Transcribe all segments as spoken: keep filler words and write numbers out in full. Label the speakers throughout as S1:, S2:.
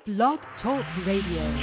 S1: Blog Talk Radio.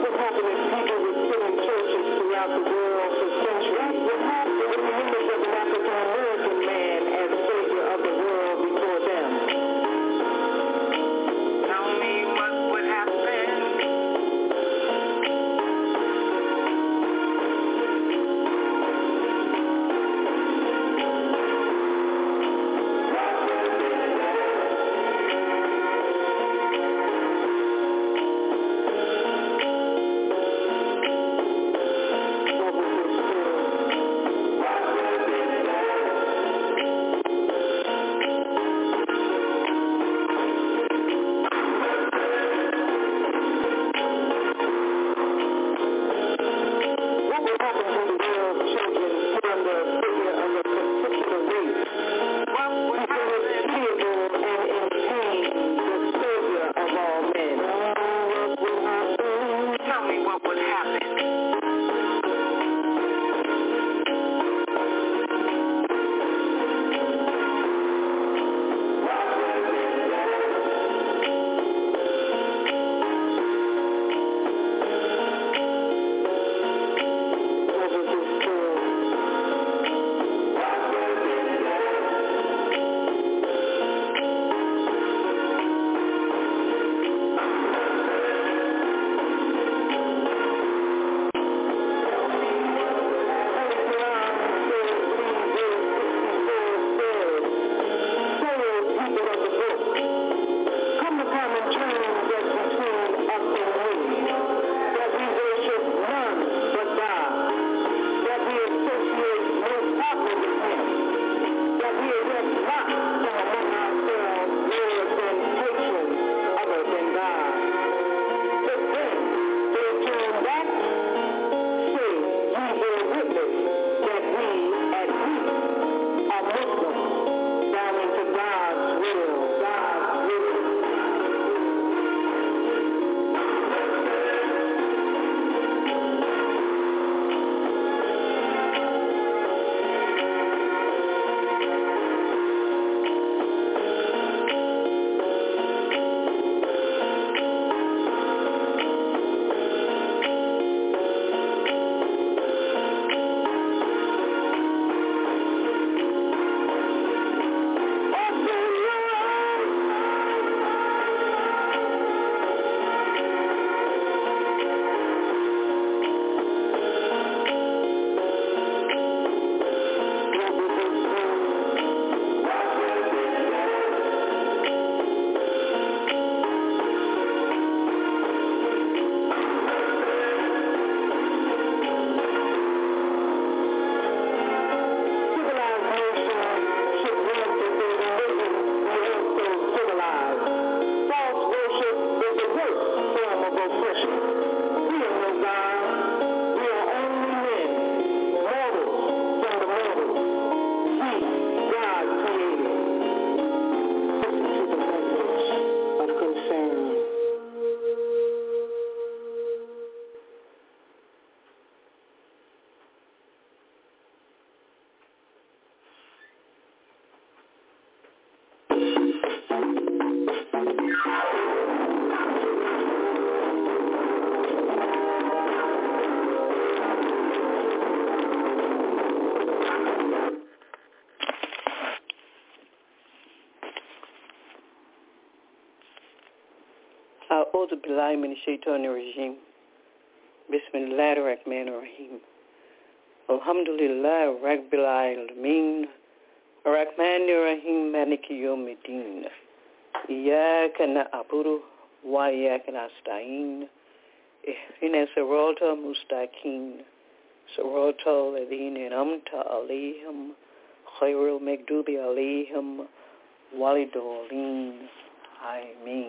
S2: أعوذ بالله من الشيطان الرجيم بسم الله الرحمن الرحيم الحمد لله رب العالمين الرحمن الرحيم مالك يوم الدين إياك نعبد وإياك نستعين اهدنا الصراط المستقيم صراط الذين أنعمت عليهم غير المغضوب عليهم ولا الضالين آمين.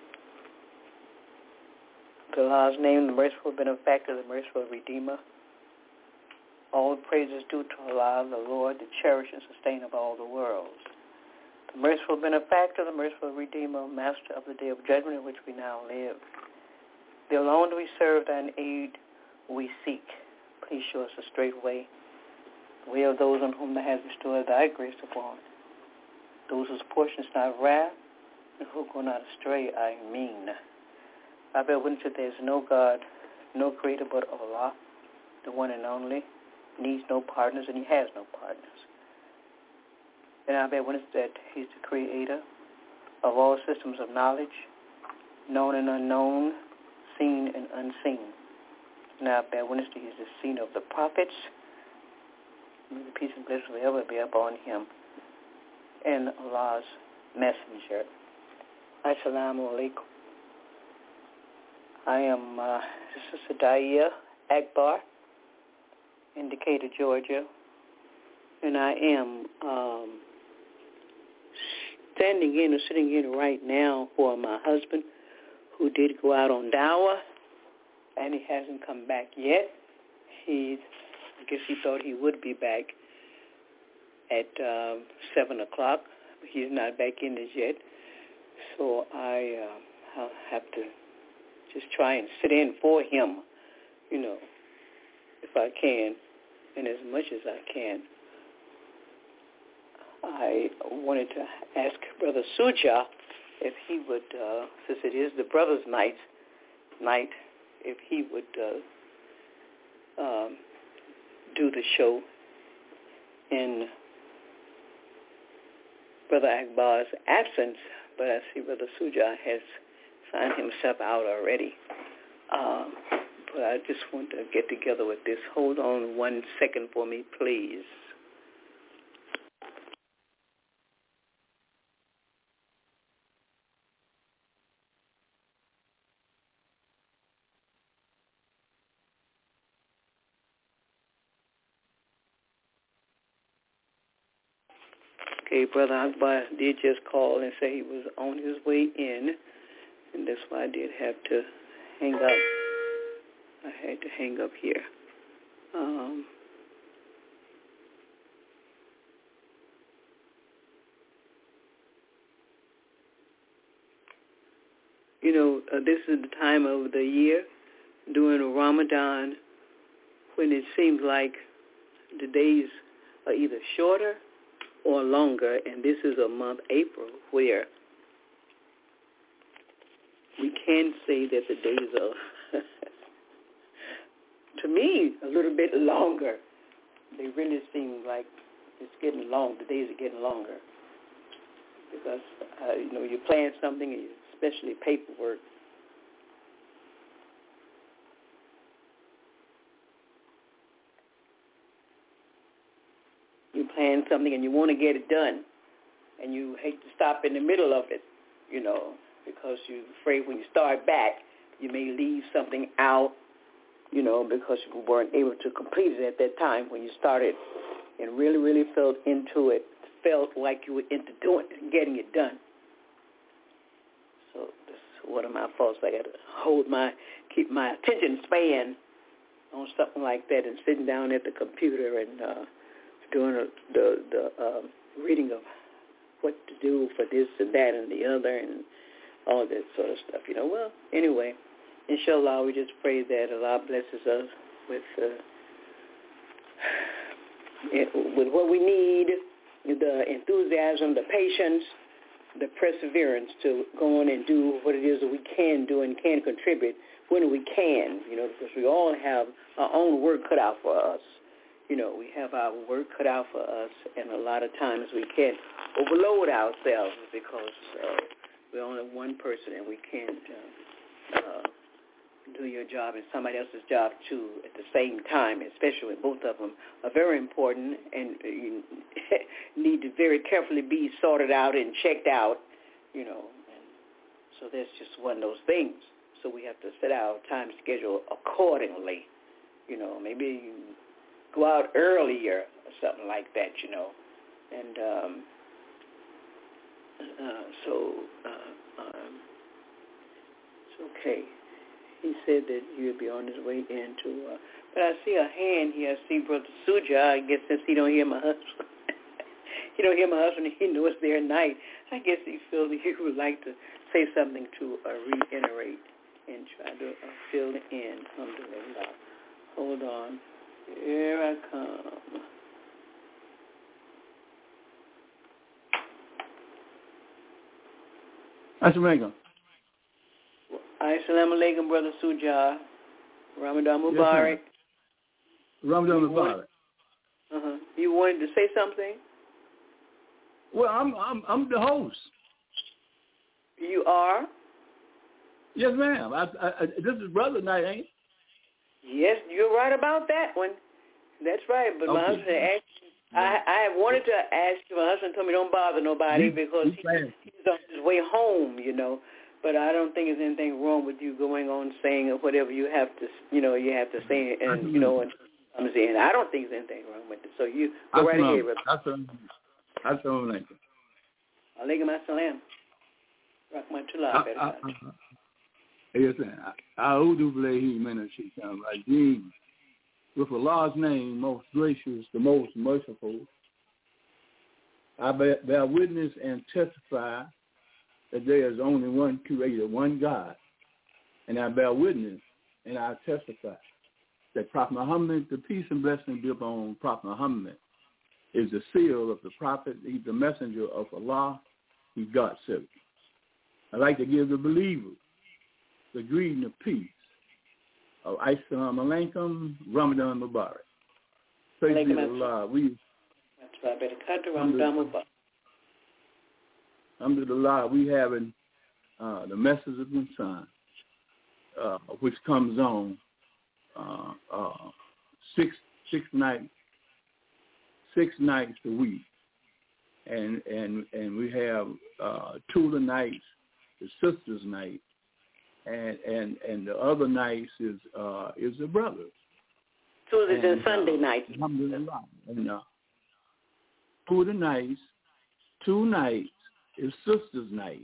S2: Allah's name, the merciful benefactor, the merciful redeemer. All praise is due to Allah, the Lord, the cherisher and sustainer of all the worlds. The merciful benefactor, the merciful redeemer, master of the day of judgment in which we now live. The alone we serve and aid we seek. Please show us a straight way. The way of those on whom thou hast bestowed thy grace upon. Those whose portion is not wrath, and who go not astray, I mean. I bear witness that there is no God, no creator but Allah, the one and only, needs no partners, and he has no partners. And I bear witness that he's the creator of all systems of knowledge, known and unknown, seen and unseen. And I bear witness that he's the seen of the prophets. May the peace and blessings forever be upon him and Allah's messenger. Assalamu alaikum. I am uh, Sister Daia Akbar in Decatur, Georgia, and I am um, standing in or sitting in right now for my husband, who did go out on dawah, and he hasn't come back yet. He, I guess he thought he would be back at um, seven o'clock. He's not back in as yet, so I uh, I'll have to just try and sit in for him, you know, if I can, and as much as I can. I wanted to ask Brother Suja if he would, uh, since it is the Brothers' Night, night, if he would uh, um, do the show in Brother Akbar's absence, but I see Brother Suja has signed himself out already. Um, but I just want to get together with this. Hold on one second for me, please. Okay, Brother Akbar did just call and say he was on his way in, and that's why I did have to hang up. I had to hang up here. Um, you know, uh, this is the time of the year during Ramadan when it seems like the days are either shorter or longer, and this is a month, April, where we can say that the days are, to me, a little bit longer. They really seem like it's getting long. The days are getting longer because, uh, you know, you plan something, especially paperwork. You plan something and you want to get it done, and you hate to stop in the middle of it, you know, because you're afraid when you start back, you may leave something out, you know, because you weren't able to complete it at that time when you started and really, really felt into it, felt like you were into doing it and getting it done. So this is one of my faults. I got to hold my, keep my attention span on something like that and sitting down at the computer and uh, doing a, the, the uh, reading of what to do for this and that and the other and all that sort of stuff, you know. Well, anyway, inshallah, we just pray that Allah blesses us with uh, with what we need, the enthusiasm, the patience, the perseverance to go on and do what it is that we can do and can contribute when we can, you know, because we all have our own work cut out for us. You know, we have our work cut out for us, and a lot of times we can't overload ourselves because uh, we're only one person and we can't uh, uh, do your job and somebody else's job too at the same time, especially when both of them are very important and you need to very carefully be sorted out and checked out, you know. And so that's just one of those things. So we have to set our time schedule accordingly, you know. Maybe you go out earlier or something like that, you know. And um, uh, so uh, um, it's okay. He said that he would be on his way into, uh, but I see a hand here. I see Brother Suja. I guess since he don't hear my husband, he don't hear my husband, he knows their night. I guess he feels he would like to say something to uh, reiterate and try to uh, fill in. Alhamdulillah. Hold on. Here I come.
S3: Assalamu alaikum.
S2: Assalamu alaikum, Brother Suja. Ramadan Mubarak.
S3: Yes, Ramadan
S2: you
S3: Mubarak.
S2: Wanted, uh-huh. You wanted to say something?
S3: Well, I'm I'm I'm the host.
S2: You are?
S3: Yes, ma'am. I, I, I, this is brother night, ain't it?
S2: Yes, you're right about that one. That's right. But my
S3: Okay.
S2: husband asked, I, I have wanted to ask you. My husband told me don't bother nobody because he, he's on his way home, you know. But I don't think there's anything wrong with you going on saying whatever you have to, you know, you have to say, and you know, and comes in. I don't think there's anything wrong with it. So you go right ahead, Rabbi.
S3: Assalamu alaikum.
S2: Alaikum assalam. Rahmatullah.
S3: Yes, sir. A'udhu billahi minash shaitanir rajeem. With Allah's name, most gracious, the most merciful, I bear, bear witness and testify that there is only one Creator, one God. And I bear witness and I testify that Prophet Muhammad, the peace and blessing be upon Prophet Muhammad, is the seal of the prophet. He's the messenger of Allah. He's God's servant. I'd like to give the believers the greeting of peace of Assalamu alaikum, Ramadan Mubarak. Praise be to Allah. We, Alhamdulillah, we having uh, the message of concern, uh, which comes on uh, uh, six six nights six nights a week, and and and we have uh, two of the nights, the sisters' night, and and and the other nights is uh, is the brothers.
S2: Tuesdays and,
S3: and
S2: Sunday
S3: uh,
S2: nights.
S3: Alhamdulillah. And uh, two of the nights, two nights is sisters' night,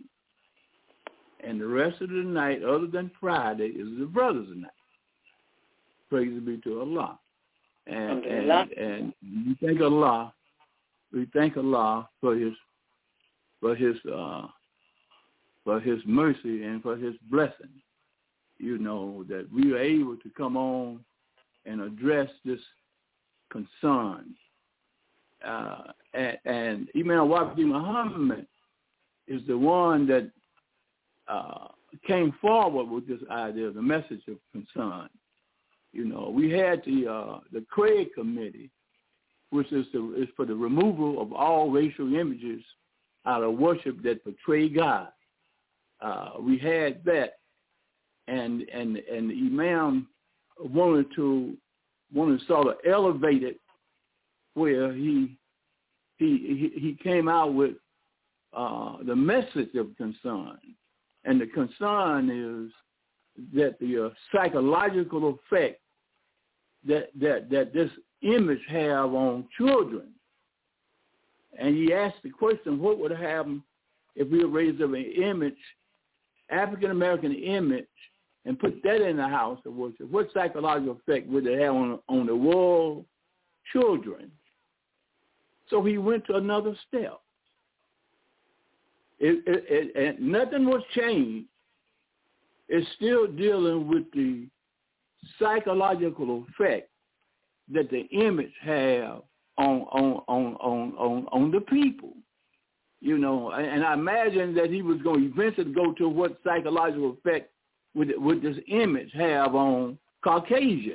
S3: and the rest of the night, other than Friday, is the brothers' night. Praise be to Allah. And and, and we thank Allah. We thank Allah for His for His uh, for His mercy and for His blessing. You know that we are able to come on and address this concern. Uh, and, and Imam Waqti Muhammad is the one that uh, came forward with this idea, the message of concern. You know, we had the uh, the Craig Committee, which is the, is for the removal of all racial images out of worship that portray God. Uh, we had that, and and and the Imam wanted to wanted to sort of elevate it, where he he he, he came out with uh, the message of concern, and the concern is that the uh, psychological effect that that that this image have on children. And he asked the question, what would happen if we raised up an image, African-American image, and put that in the house of worship? What psychological effect would it have on, on the world children? So he went to another step. It, it, it, and nothing was changed. It's still dealing with the psychological effect that the image have on on on on on, on the people. You know, and I imagine that he was going to eventually go to what psychological effect would, would this image have on Caucasian.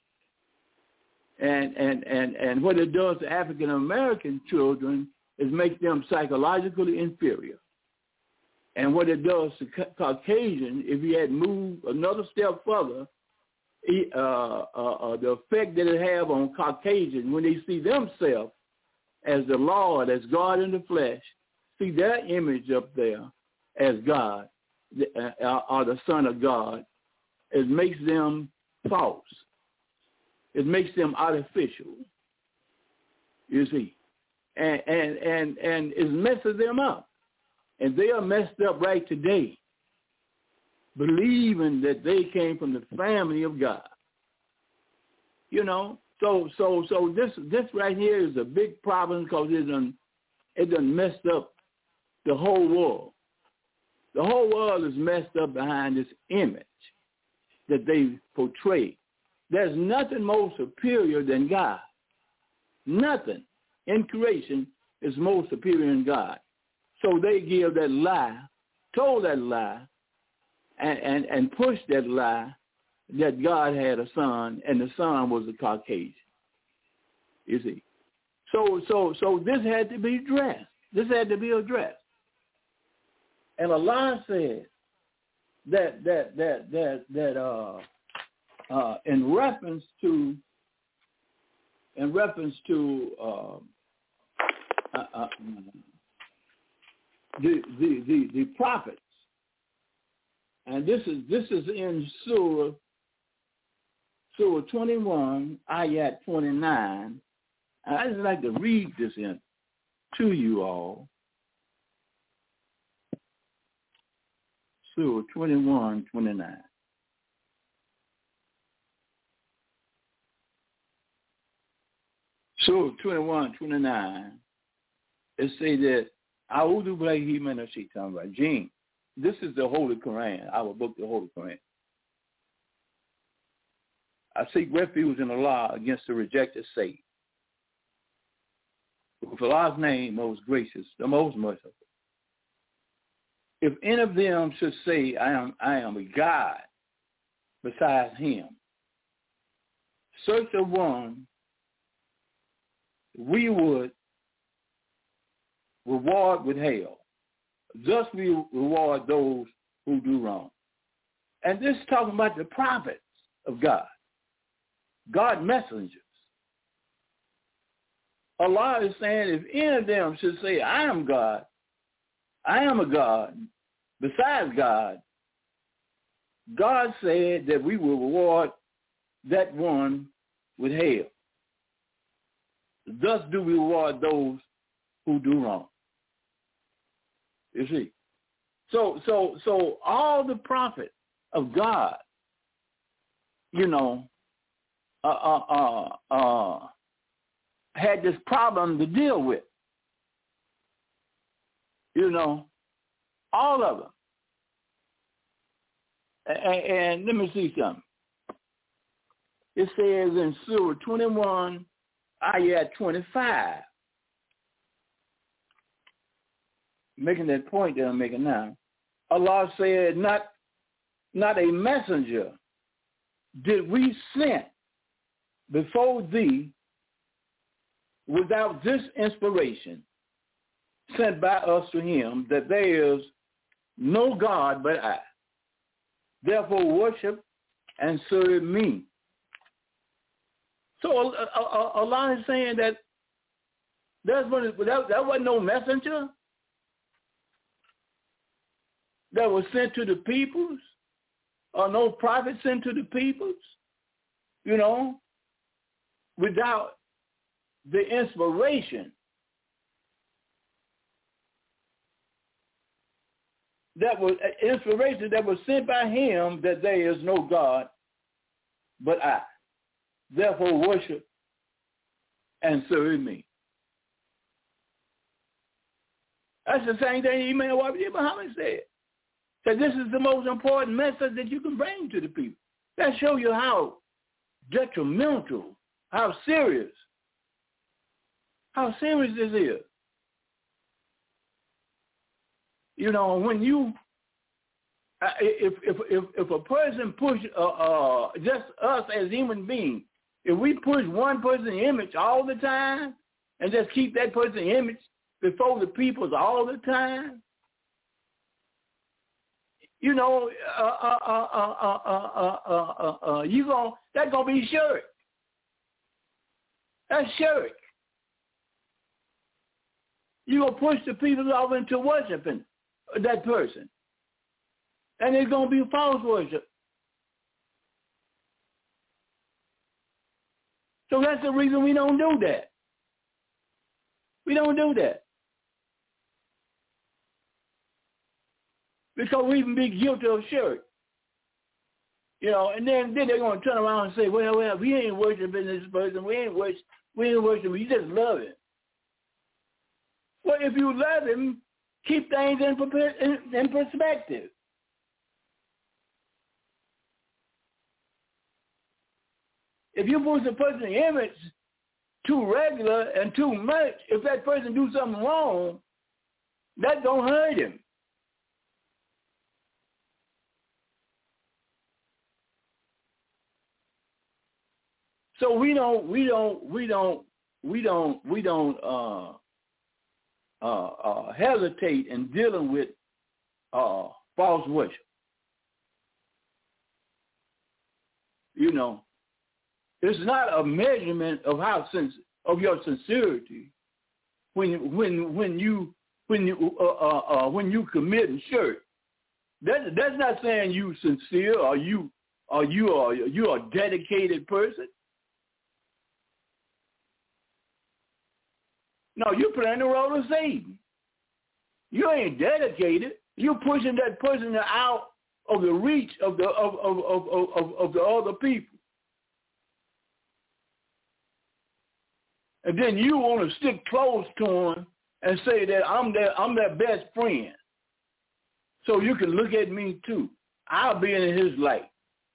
S3: And, and, and, and what it does to African-American children is make them psychologically inferior. And what it does to Caucasian, if he had moved another step further, he, uh, uh, uh, the effect that it have on Caucasian when they see themselves as the Lord, as God in the flesh, see their image up there as God, uh, or the Son of God, it makes them false. It makes them artificial, you see, and and and, and it messes them up. And they are messed up right today, believing that they came from the family of God. You know, so so so this this right here is a big problem because it done it done messed up the whole world. The whole world is messed up behind this image that they portray. There's nothing more superior than God. Nothing in creation is more superior than God. So they give that lie, told that lie, and, and, and push that lie that God had a son, and the son was a Caucasian. You see, so so so this had to be addressed. This had to be addressed. And Allah said that that that that that uh uh in reference to in reference to uh, uh, uh the, the the the prophets, and this is this is in Surah Surah twenty-one, ayat twenty-nine. I just like to read this in to you all. Surah twenty-one, twenty-nine. Surah twenty-one, twenty-nine. It say that A'udhu billahi minash shaitanir rajim. This is the Holy Quran, our book, the Holy Quran. I seek refuge in Allah against the rejected Satan. With Allah's name, most gracious, the most merciful. If any of them should say, I am I am a God besides him, such a one we would reward with hell. Thus we reward those who do wrong. And this is talking about the prophets of God, God messengers. Allah is saying if any of them should say, I am God, I am a God, besides God, God said that we will reward that one with hell. Thus do we reward those who do wrong. You see? So so so all the prophets of God, you know, uh uh uh uh had this problem to deal with. You know, all of them. And, and let me see something. It says in Surah twenty-one, ayat twenty-five, making that point that I'm making now, Allah said, not, not a messenger did we send before thee without this inspiration sent by us to him, that there is no God but I. Therefore worship and serve me. So uh, uh, Allah is saying that there's one, that, that wasn't no messenger that was sent to the peoples, or no prophet sent to the peoples, you know, without the inspiration that was inspiration that was sent by him, that there is no God but I. Therefore worship and serve me. That's the same thing Imam Muhammad said. That this is the most important message that you can bring to the people. That shows you how detrimental, how serious, how serious this is. You know, when you, if if if, if a person push, uh, uh, just us as human beings, if we push one person's image all the time and just keep that person's image before the people's all the time, you know, uh, uh, uh, uh, uh, uh, uh, uh, uh, you gonna that's gonna be shirk. That's shirk. You gonna push the people off into worshiping that person, and it's gonna be false worship. So that's the reason we don't do that. We don't do that. Because we can be guilty of shirk. You know, and then, then they're going to turn around and say, well, well, we ain't worshiping this person. We ain't worship, we ain't worshiping. We just love him. Well, if you love him, keep things in, in, in perspective. If you push a person's image too regular and too much, if that person do something wrong, that don't hurt him. So we don't, we don't, we don't, we don't, we don't uh, uh, uh, hesitate in dealing with uh, false worship. You know, it's not a measurement of how sin- of your sincerity when when when you when you uh, uh, uh, when you commit and shirk. That that's not saying you sincere or you or you are you are a dedicated person. No, you're playing the role of Satan. You ain't dedicated. You're pushing that person out of the reach of the of of of of, of the other people. And then you want to stick close to him and say that I'm their I'm their best friend. So you can look at me too. I'll be in his light.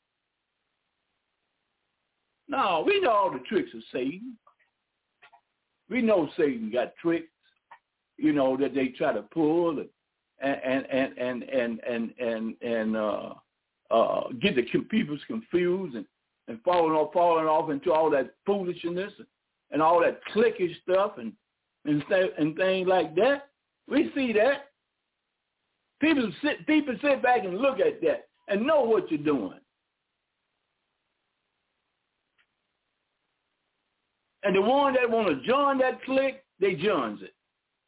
S3: No, we know all the tricks of Satan. We know Satan got tricks, you know, that they try to pull and and and and and and and, and uh, uh, get the people confused and, and falling off falling off into all that foolishness and, and all that cliquish stuff and and and things like that. We see that. People sit people sit back and look at that and know what you're doing. And the one that want to join that clique, they joins it.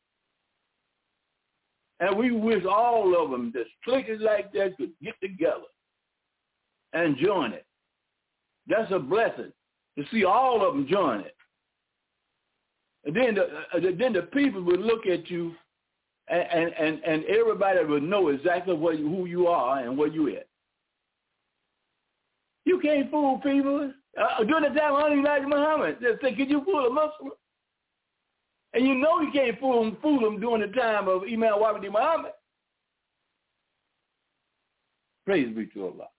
S3: And we wish all of them, this cliques like that, could get together and join it. That's a blessing to see all of them join it. And then the, uh, then the people would look at you, and, and, and, and everybody would know exactly what, who you are and where you at. You can't fool people. Uh, during the time of Elijah Muhammad, they say, "Can you fool a Muslim?" And you know you can't fool them, fool them during the time of Imam Wahidi Muhammad. Praise be to Allah.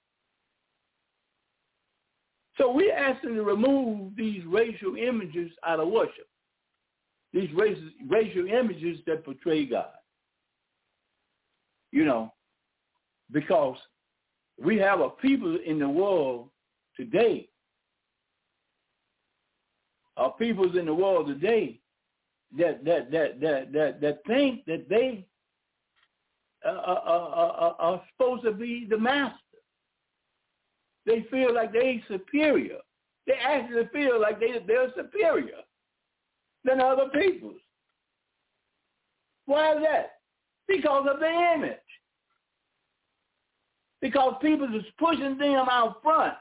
S3: So we ask them to remove these racial images out of worship. These racial, racial images that portray God. You know, because we have a people in the world today, our peoples in the world today that that that that that, that think that they uh, are, are, are supposed to be the master. They feel like they're superior. They actually feel like they they're superior than other peoples. Why is that? Because of the image. Because people is pushing them out front.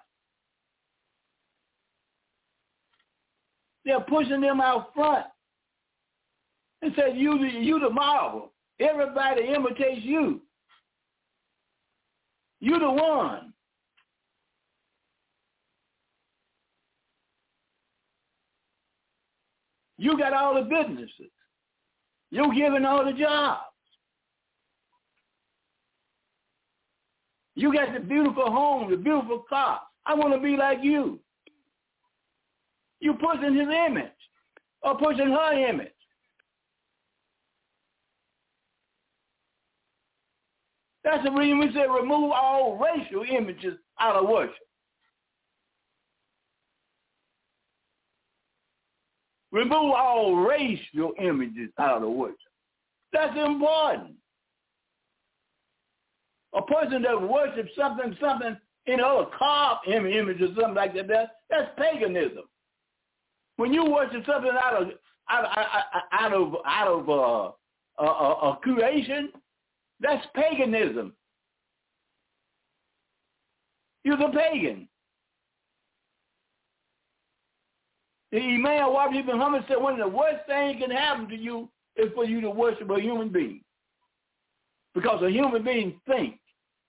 S3: They're pushing them out front and say, you the, you the marvel. Everybody imitates you. You the one. You got all the businesses. You're giving all the jobs. You got the beautiful home, the beautiful car. I want to be like you. You pushing his image or pushing her image. That's the reason we say remove all racial images out of worship. Remove all racial images out of worship. That's important. A person that worships something, something in other carved image or something like that, that, that's paganism. When you worship something out of out, out of out of uh, uh, uh, uh, creation, that's paganism. You're the pagan. The Imam Wahidi Muhammad said one of the worst things can happen to you is for you to worship a human being. Because a human being thinks.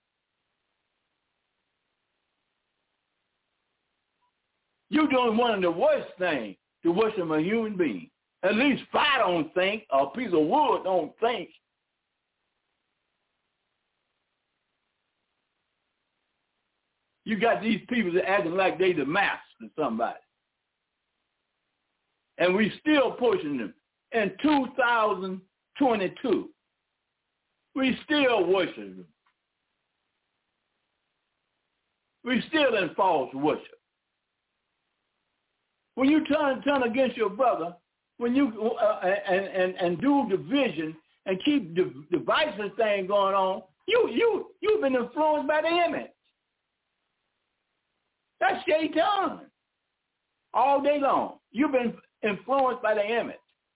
S3: You're doing one of the worst things to worship a human being. At least fire don't think, or a piece of wood don't think. You got these people that acting like they the master of somebody. And we still pushing them. In two thousand twenty-two, we still worship them. We still in false worship. When you turn turn against your brother, when you uh, and, and and do division and keep the divisive thing going on, you you you've been influenced by the image. That's Shaitan. All day long, you've been influenced by the image.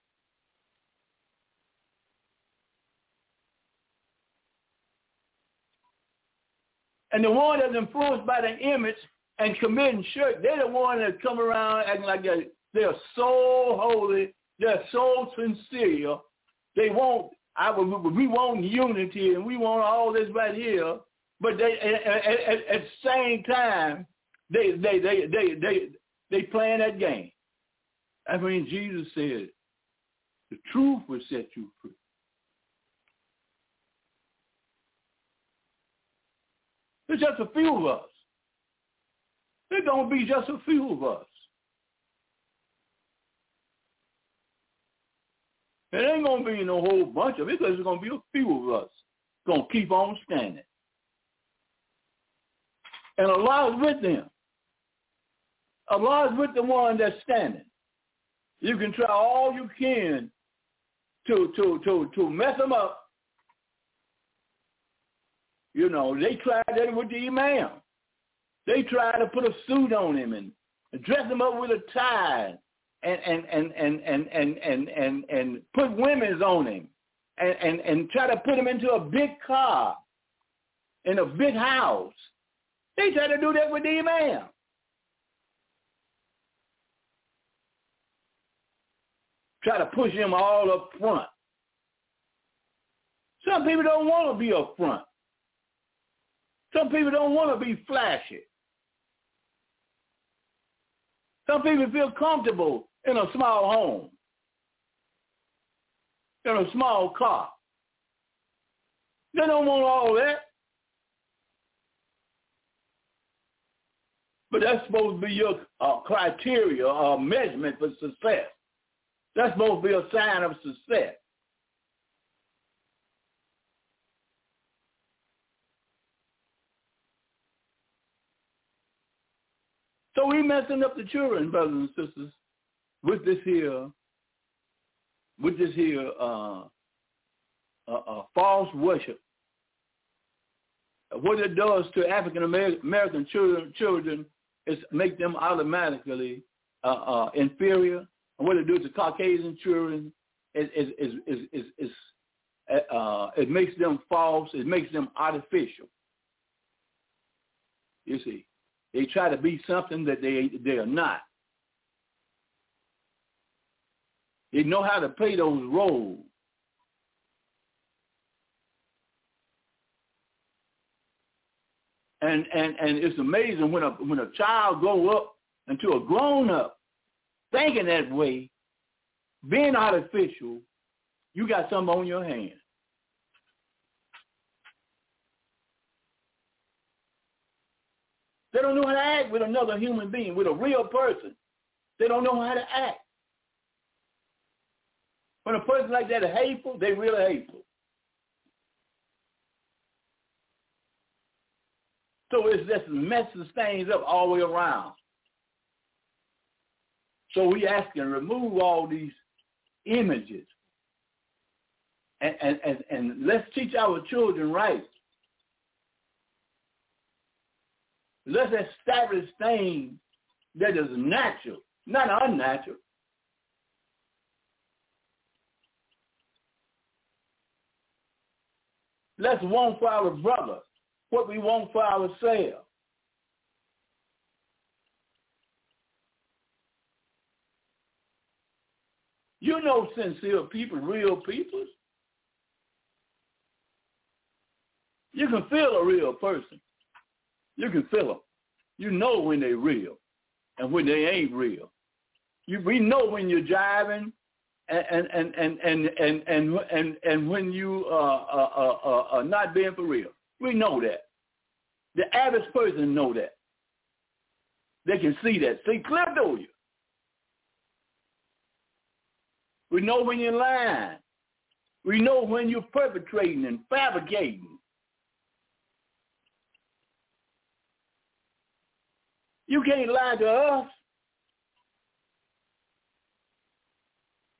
S3: And the one that's influenced by the image and committing shirk, they're the one that come around acting like they're, they're so holy, they're so sincere. They want, I, we want unity and we want all this right here, but they at, at, at the same time, they they they they they they playing that game. I mean, Jesus said, the truth will set you free. There's just a few of us. There's going to be just a few of us. It ain't going to be no whole bunch of it because there's going to be a few of us going to keep on standing. And Allah is with them. Allah is with the one that's standing. You can try all you can to to to to mess them up. You know, they tried that with the imam. They tried to put a suit on him and, and dress him up with a tie and and and and and and and, and, and put women's on him and, and, and try to put him into a big car in a big house. They tried to do that with the imam. Try to push him all up front. Some people don't want to be up front. Some people don't want to be flashy. Some people feel comfortable in a small home, in a small car. They don't want all that. But that's supposed to be your uh, criteria or measurement for success. That's supposed to be a sign of success. So we messing up the children, brothers and sisters, with this here, with this here uh, uh, uh, false worship. What it does to African American children, children is make them automatically uh, uh, inferior. And what it does to Caucasian children is is is is, is, is uh, it makes them false. It makes them artificial. You see. They try to be something that they they are not. They know how to play those roles. And and and it's amazing when a when a child grow up into a grown up thinking that way, being artificial, you got something on your hands. They don't know how to act with another human being, with a real person. They don't know how to act. When a person like that is hateful, they really hateful. So it's just messes things up all the way around. So we ask and remove all these images. And, and, and, and let's teach our children right. Let's establish things that is natural, not unnatural. Let's want for our brother what we want for ourselves. You know sincere people, real people. You can feel a real person. You can feel them. You know when they're real and when they ain't real. You, we know when you're driving and and and and and and and, and, and when you uh, uh, uh, uh, are not being for real. We know that. The average person know that. They can see that. See clear to you. We know when you're lying. We know when you're perpetrating and fabricating. You can't lie to us.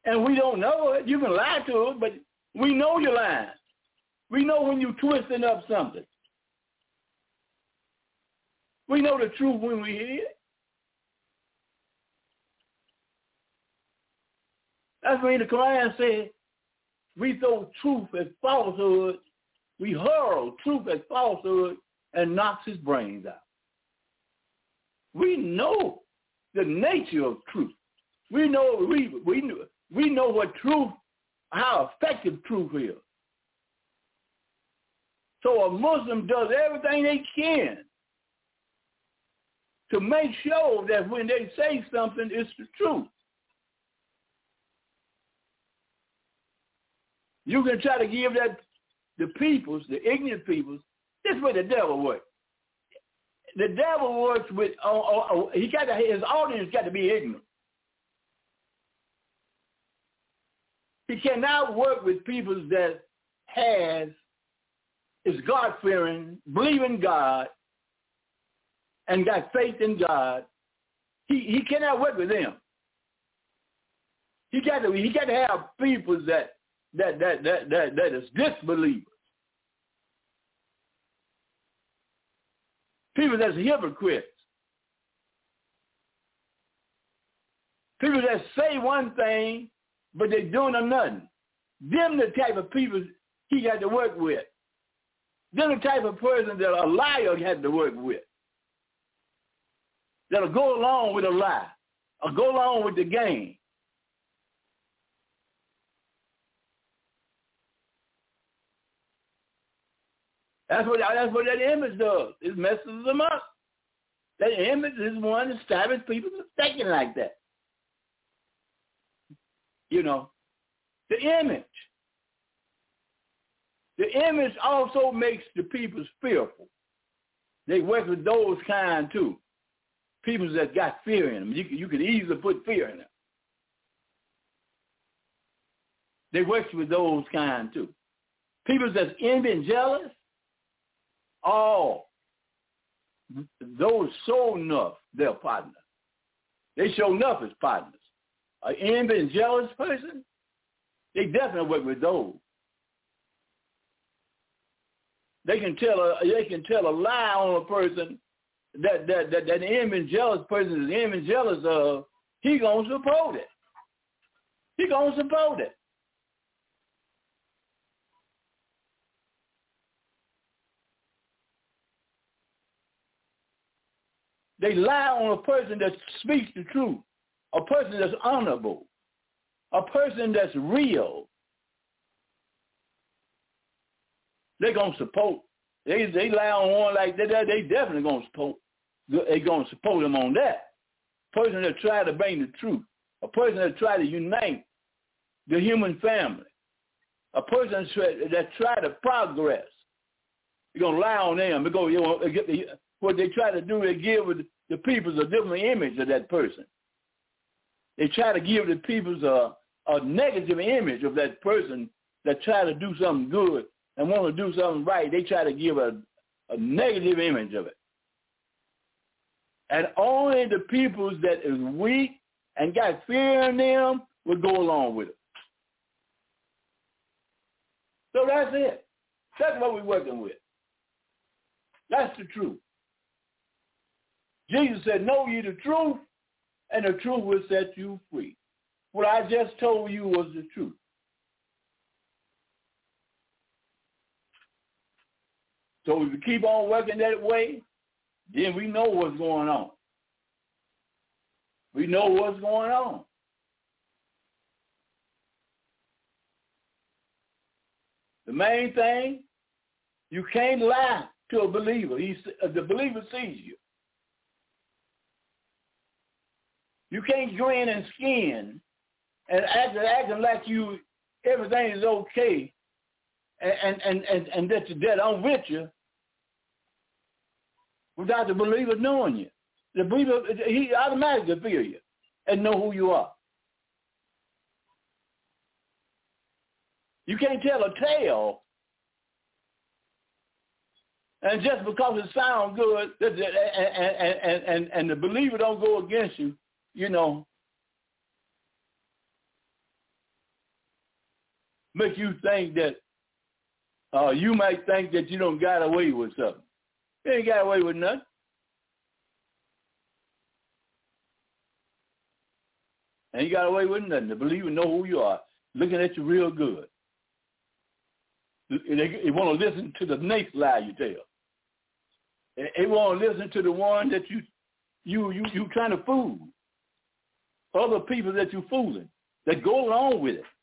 S3: and we don't know it. You can lie to us, but we know you're lying. We know when you're twisting up something. We know the truth when we hear it. That's when the Quran says, we throw truth as falsehood, we hurl truth as falsehood, and knocks his brains out. We know the nature of truth. We know we we we know what truth, how effective truth is. So a Muslim does everything they can to make sure that when they say something, it's the truth. You can try to give that the peoples, the ignorant peoples. This is where the devil works. The devil works with. Uh, uh, he got to, his audience got to be ignorant. He cannot work with people that has is God fearing, believe in God, and got faith in God. He he cannot work with them. He got to he got to have people that. That that that that that is disbelievers. People that's hypocrites. People that say one thing, but they doing nothing. Them the type of people he got to work with. Them the type of person that a liar had to work with. That'll go along with a lie, or go along with the game. That's what that's what that image does. It messes them up. That image is one that stops people from thinking like that. You know, the image. The image also makes the people fearful. They work with those kind too. People that got fear in them. You, you could easily put fear in them. They work with those kind too. People that's envy and jealous. Oh, those show enough their partner. They show enough as partners. An envy and jealous person, they definitely work with those. They can tell a they can tell a lie on a person that that that, that the envy and jealous person is envy and jealous of. He gonna support it. He gonna support it. They lie on a person that speaks the truth, a person that's honorable, a person that's real. They're going to support. They they lie on one like that, they definitely going to support. They're going to support them on that. A person that try to bring the truth, a person that try to unite the human family, a person that try to progress. You're going to lie on them because you know, what they try to do, they give the people a different image of that person. They try to give the people a, a negative image of that person that try to do something good and want to do something right. They try to give a, a negative image of it. And only the people that is weak and got fear in them will go along with it. So that's it. That's what we're working with. That's the truth. Jesus said, know ye the truth, and the truth will set you free. What I just told you was the truth. So if we keep on working that way, then we know what's going on. We know what's going on. The main thing, you can't lie to a believer. He's, the believer sees you. You can't grin and skin and act, acting like you everything is okay and and and, and that you're dead on with you without the believer knowing you. The believer, he automatically feel you and know who you are. You can't tell a tale, and just because it sounds good, and, and, and, and the believer don't go against you, you know, make you think that uh, you might think that you don't got away with something. You ain't got away with nothing. And you got away with nothing. The believer know who you are, looking at you real good. They, they want to listen to the next lie you tell. They, they want to listen to the one that you you you you trying to fool. Other people that you fooling, that go along with it.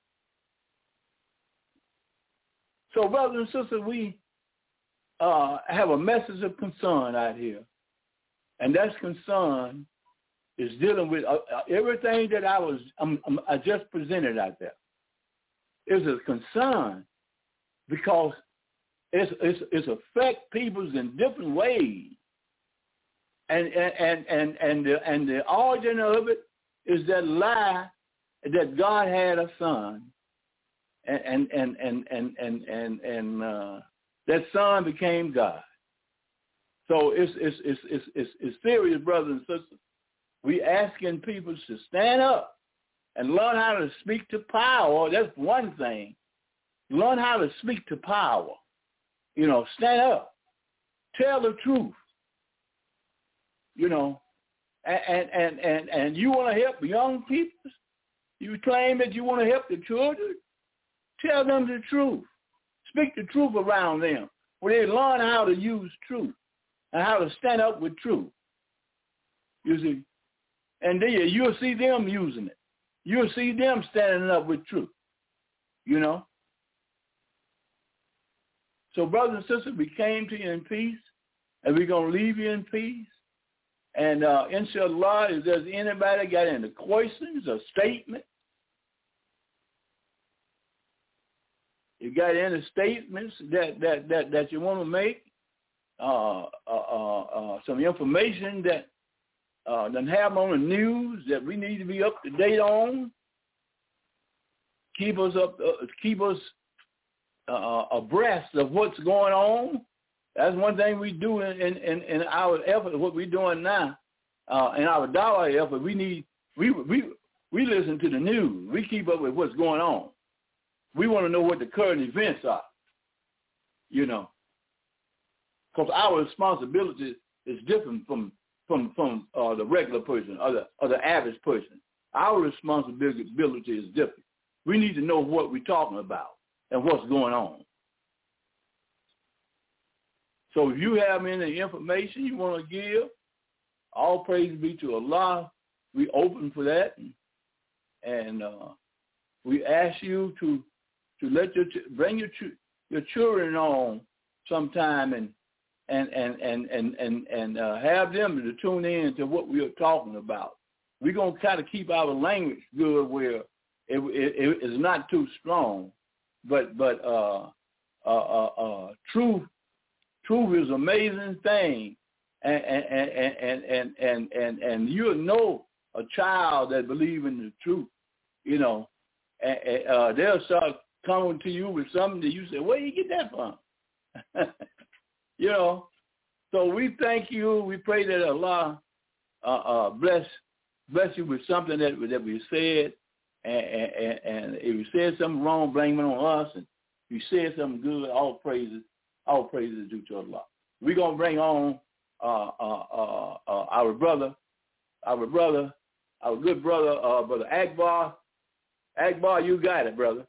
S3: So, brothers and sisters, we uh, have a message of concern out here, and that's concern is dealing with uh, everything that I was um, um, I just presented out there. It's a concern because it's it's, it's affect people in different ways, and and and and and the, and the origin of it is that lie that God had a son, and and and and and and and, and uh, that son became God. So it's it's it's it's it's, it's serious, brothers and sisters. We asking people to stand up and learn how to speak to power. That's one thing. Learn how to speak to power. You know, stand up. Tell the truth. You know, and and and, and you want to help young people? You claim that you want to help the children? Tell them the truth. Speak the truth around them where they learn how to use truth and how to stand up with truth. You see? And then you'll see them using it. You'll see them standing up with truth, you know. So, brothers and sisters, we came to you in peace, and we're going to leave you in peace. And uh, inshallah, if there's anybody got any questions or statements, you got any statements that, that, that, that you want to make, uh, uh, uh, uh, some information that Uh, then have on the news that we need to be up to date on. Keep us up, uh, keep us uh, abreast of what's going on. That's one thing we do in, in, in our effort. What we're doing now uh, in our dollar effort, we need we we we listen to the news. We keep up with what's going on. We want to know what the current events are. You know, because our responsibility is different from. from, from uh, the regular person or the, or the average person. Our responsibility is different. We need to know what we're talking about and what's going on. So if you have any information you want to give, all praise be to Allah. We open for that. And, and uh, we ask you to to let your bring your your children on sometime and and and and and and, and uh, have them to tune in to what we are talking about. We're gonna try to keep our language good where it, it, it is not too strong, but but uh, uh, uh, uh, truth truth is an amazing thing, and and and and and and, and, and you'll know a child that believes in the truth, you know, and, and uh, they'll start coming to you with something that you say, where you get that from? You know, so we thank you. We pray that Allah uh, uh, bless bless you with something that that we said, and, and, and if you said something wrong, blame it on us. And if you said something good, all praises, all praises due to Allah. We're gonna bring on uh, uh, uh, uh, our brother, our brother, our good brother, uh, brother Akbar. Akbar, you got it, brother.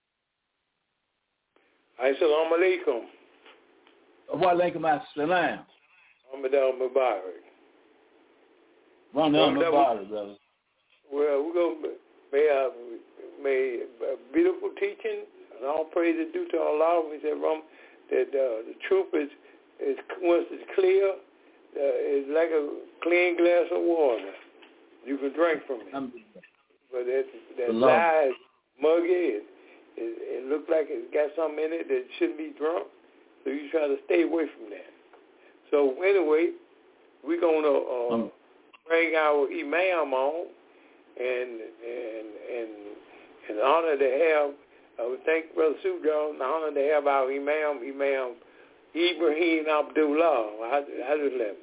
S4: Assalamu alaikum.
S3: Wa alaikum assalam.
S4: Ramadan Mubarak.
S3: Ramadan Mubarak, brother.
S4: Well, we're going to, may, uh, may uh, beautiful teaching, and all praise is due to Allah. We said, Ram, that uh, the truth is, is once it's clear, uh, it's like a clean glass of water. You can drink from it. Um, but that, that lie is muggy. It, it, it looks like it's got something in it that shouldn't be drunk. So you try to stay away from that. So anyway, we're gonna uh, um, bring our imam on, and and and and honor to have. Uh, we thank Brother Sujan, and honor to have our imam, Imam Ibrahim Abdullah. How, how do that?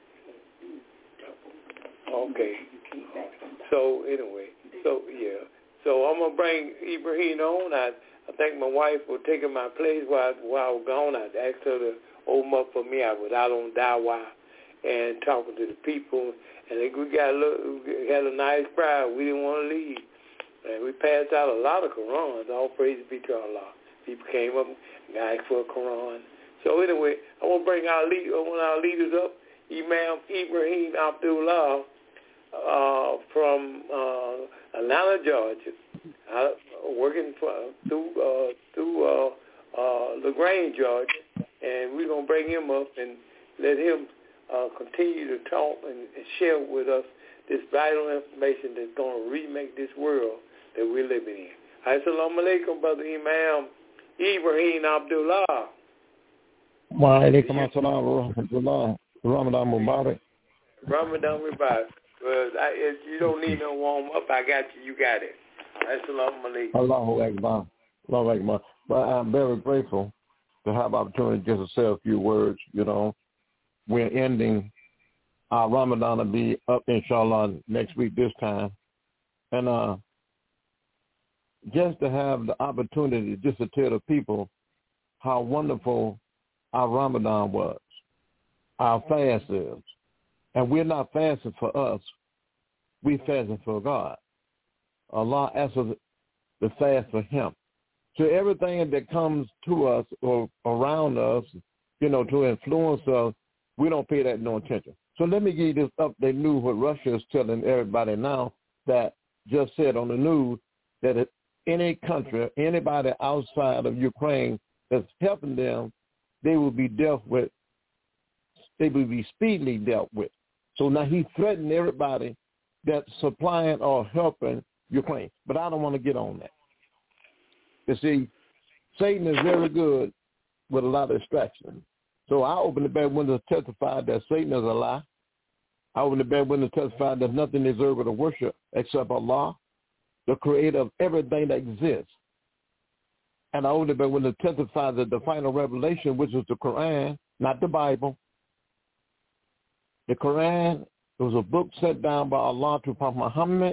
S4: Okay. So anyway, so yeah. So I'm going to bring Ibrahim on. I, I think my wife will take my place while, while I was gone. I asked her to open up for me. I was out on Dawa and talking to the people. And we got a little, we had a nice crowd. We didn't want to leave. And we passed out a lot of Qurans. All praise be to Allah. People came up and asked for a Quran. So anyway, I want to bring our lead, one of our leaders up, Imam Ibrahim Abdullah uh, from uh, Atlanta, Georgia, uh, working for, through uh, through uh, uh, LaGrange, Georgia, and we're gonna bring him up and let him uh, continue to talk and, and share with us this vital information that's going to remake this world that we're living in. Assalamu alaikum, Brother Imam Ibrahim Abdullah.
S5: Wa alaikum assalam wa rahmatullah. Ramadan Mubarak.
S4: Ramadan Mubarak. Well, I, if you don't need no warm up, I got you. You got it. Assalamu alaikum.
S5: Allahu Akbar. Allahu Akbar. But I'm very grateful to have opportunity just to say a few words. You know, we're ending our Ramadan to be up, inshallah, next week this time. And uh, just to have the opportunity just to tell the people how wonderful our Ramadan was, our fast is. And we're not fasting for us. We're fasting for God. Allah asks us to fast for him. So everything that comes to us or around us, you know, to influence us, we don't pay that no attention. So let me give you this update news what Russia is telling everybody now that just said on the news that if any country, anybody outside of Ukraine that's helping them, they will be dealt with, they will be speedily dealt with. So now he threatened everybody that's supplying or helping Ukraine. But I don't want to get on that. You see, Satan is very good with a lot of distraction. So I open the bed window to testify that Satan is a lie. I open the bed window to testify that nothing is deserving of worship except Allah, the creator of everything that exists. And I open the bed window to testify that the final revelation, which is the Quran, not the Bible, the Quran was a book sent down by Allah to Prophet Muhammad,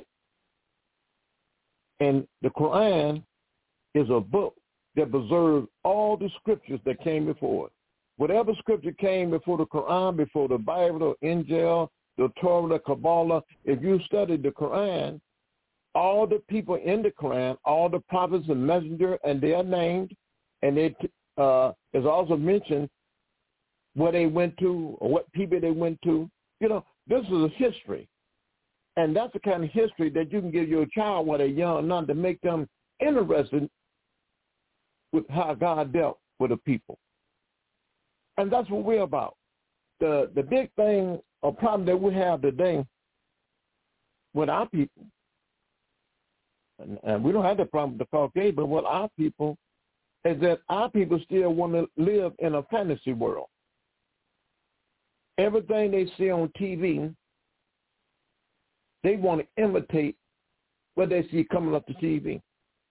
S5: and the Quran is a book that preserves all the scriptures that came before it. Whatever scripture came before the Quran, before the Bible, the Injil, the Torah, the Kabbalah, if you studied the Quran, all the people in the Quran, all the prophets and messengers, and they are named, and it uh, is also mentioned where they went to or what people they went to. You know, this is a history. And that's the kind of history that you can give your child when they're young, not to make them interested with how God dealt with the people. And that's what we're about. The the big thing or problem that we have today with our people, and, and we don't have the problem with the Caucasian, but with our people, is that our people still want to live in a fantasy world. Everything they see on T V, they want to imitate what they see coming up the T V.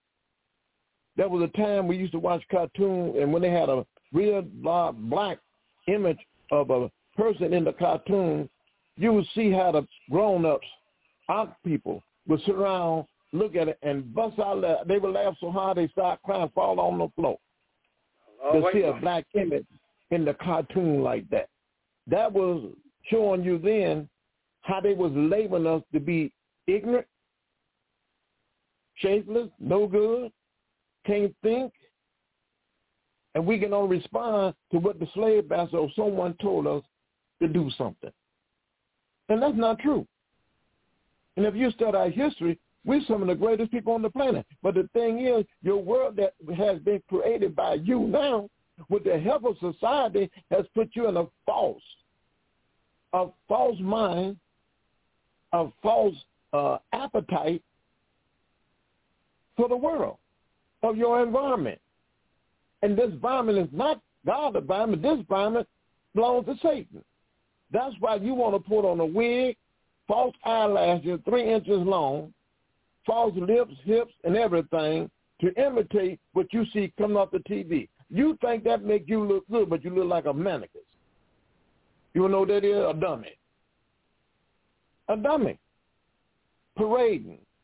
S5: There was a time we used to watch cartoons, and when they had a real large black image of a person in the cartoon, you would see how the grown-ups, our people, would sit around, look at it, and bust out laugh. They would laugh so hard they start crying, fall on the floor. Oh, to see a black image in the cartoon like that. That was showing you then how they was labeling us to be ignorant, shapeless, no good, can't think, and we can only respond to what the slave master or someone told us to do something. And that's not true. And if you study our history, we're some of the greatest people on the planet. But the thing is, your world that has been created by you now, with the help of society, has put you in a false, a false mind, a false uh, appetite for the world, of your environment. And this environment is not God's environment. This environment belongs to Satan. That's why you want to put on a wig, false eyelashes, three inches long, false lips, hips, and everything to imitate what you see coming off the T V. You think that makes you look good, but you look like a mannequin. You know what that is? A dummy. A dummy. Parading.